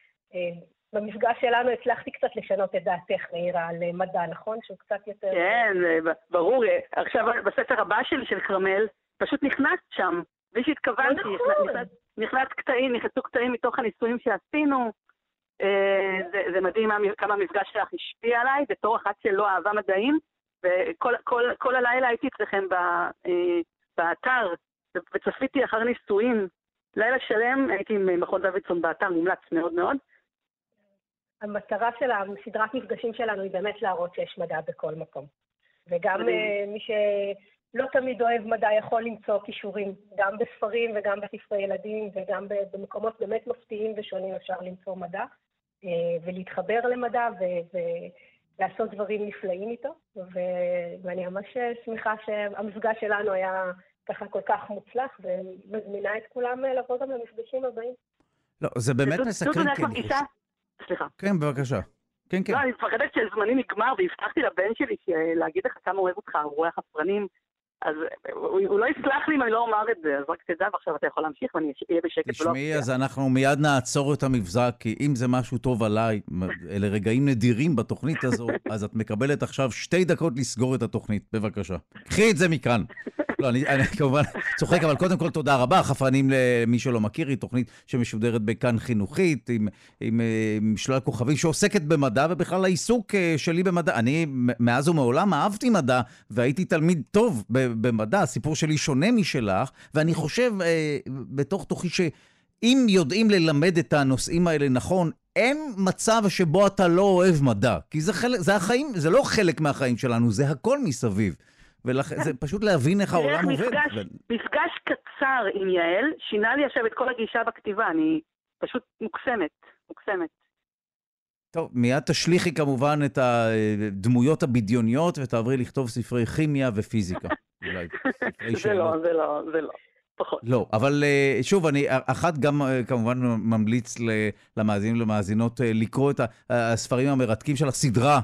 O: שבמפגש שלנו הצלחתי קצת לשנות את דעתך, מאירה, על מדע, נכון? שהוא קצת יותר...
P: כן, ברור. עכשיו בספר הבא של, של קרמל, פשוט נכנס שם, בלי שהתכוונתי, נכנס קטעים, נכנסו קטעים מתוך הניסויים שעשינו. זה, זה מדהים כמה המפגש שלך השפיע עליי, בתור אחת שלא אהבה מדעים, וכל כל, כל הלילה הייתי אצלכם באתר, וצפיתי אחר ניסויים. לילה שלם הייתי עם מכון דוידסון באתר, מומלץ מאוד מאוד.
O: המטרה של הסדרת מפגשים שלנו היא באמת להראות שיש מדע בכל מקום. וגם מי שלא תמיד אוהב מדע יכול למצוא קישורים, גם בספרים וגם בספרי ילדים, וגם במקומות באמת מפתיעים ושונים אפשר למצוא מדע, ולהתחבר למדע ולעשות דברים נפלאים איתו. ואני ממש שמחה שהמפגש שלנו היה ככה כל כך מוצלח, ומזמינה את כולם לבוא גם למפגשים הבאים.
A: לא, זה באמת מסקרן.
P: סליחה.
A: כן, בבקשה. כן, כן.
P: לא, אני מפחדת שזמני נגמר, והבטחתי לבן שלי להגיד לך כמה אוהב אותך, רוח הספרנים, אז הוא לא יסלח לי אם אני לא אומר את זה, אז רק תדע, ועכשיו אתה יכול להמשיך ואני אהיה בשקט.
A: תשמעי, אז אנחנו מיד נעצור את המבזק, כי אם זה משהו טוב עליי, אלה רגעים נדירים בתוכנית הזו, אז את מקבלת עכשיו שתי דקות לסגור את התוכנית, בבקשה. קחי את זה מכאן. לא, אני, אני כמובן צוחק, אבל קודם כל תודה רבה. חפרנים למי שלא מכיר, היא תוכנית שמשודרת בכאן חינוכית, עם, עם, עם שלל כוכבים, שעוסקת במדע, ובכלל העיסוק שלי במדע. אני מאז ומעולם אהבתי מדע, והייתי תלמיד טוב במדע. הסיפור שלי שונה משלך, ואני חושב בתוך תוכי שאם יודעים ללמד את הנושאים האלה נכון, אין מצב שבו אתה לא אוהב מדע. כי זה, חלק, זה החיים, זה לא חלק מהחיים שלנו, זה הכל מסביב. וזה פשוט להבין איך העולם עובד.
P: מפגש קצר עם יעל, שינה לי עכשיו את כל הגישה בכתיבה, אני פשוט מוקסמת, מוקסמת.
A: טוב, מיד תשליחי כמובן את הדמויות הבדיוניות, ותעברי לכתוב ספרי כימיה ופיזיקה.
P: זה לא, זה לא, זה לא. פחות.
A: לא, אבל שוב, אני אחת גם כמובן ממליץ למאזינים ולמאזינות לקרוא את הספרים המרתקים של הסדרה,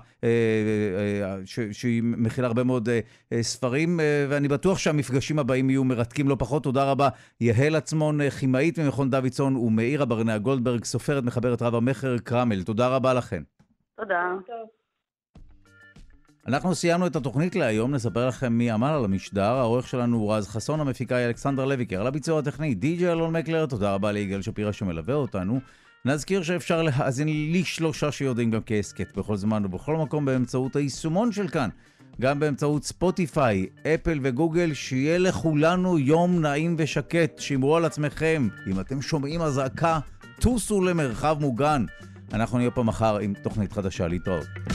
A: שהיא מכילה הרבה מאוד ספרים, ואני בטוח שהמפגשים הבאים יהיו מרתקים לא פחות. תודה רבה, יהל עצמון, כימאית ממכון דוידסון, ומאירה ברנע גולדברג, סופרת, מחברת רב המחר קרמל. תודה רבה לכן.
P: תודה.
A: אנחנו סיימנו את התוכנית להיום, נספר לכם מי עמל על המשדר. העורך שלנו הוא רז חסון, המפיקה היא אלכסנדר לויקר, על הביצוע הטכני די.ג'יי אלון מקלר. תודה רבה ליגאל שפירא שמלווה אותנו. נזכיר שאפשר להאזין לי שלושה שיודעים גם כעסקט בכל זמן ובכל מקום באמצעות היישומון של כאן, גם באמצעות ספוטיפיי, אפל וגוגל. שיהיה לכולנו יום נעים ושקט, שמרו על עצמכם. אם אתם שומעים הזעקה, טוסו למרחב מוגן. אנחנו נהיה פה מחר עם תוכנית חדשה. להתראות.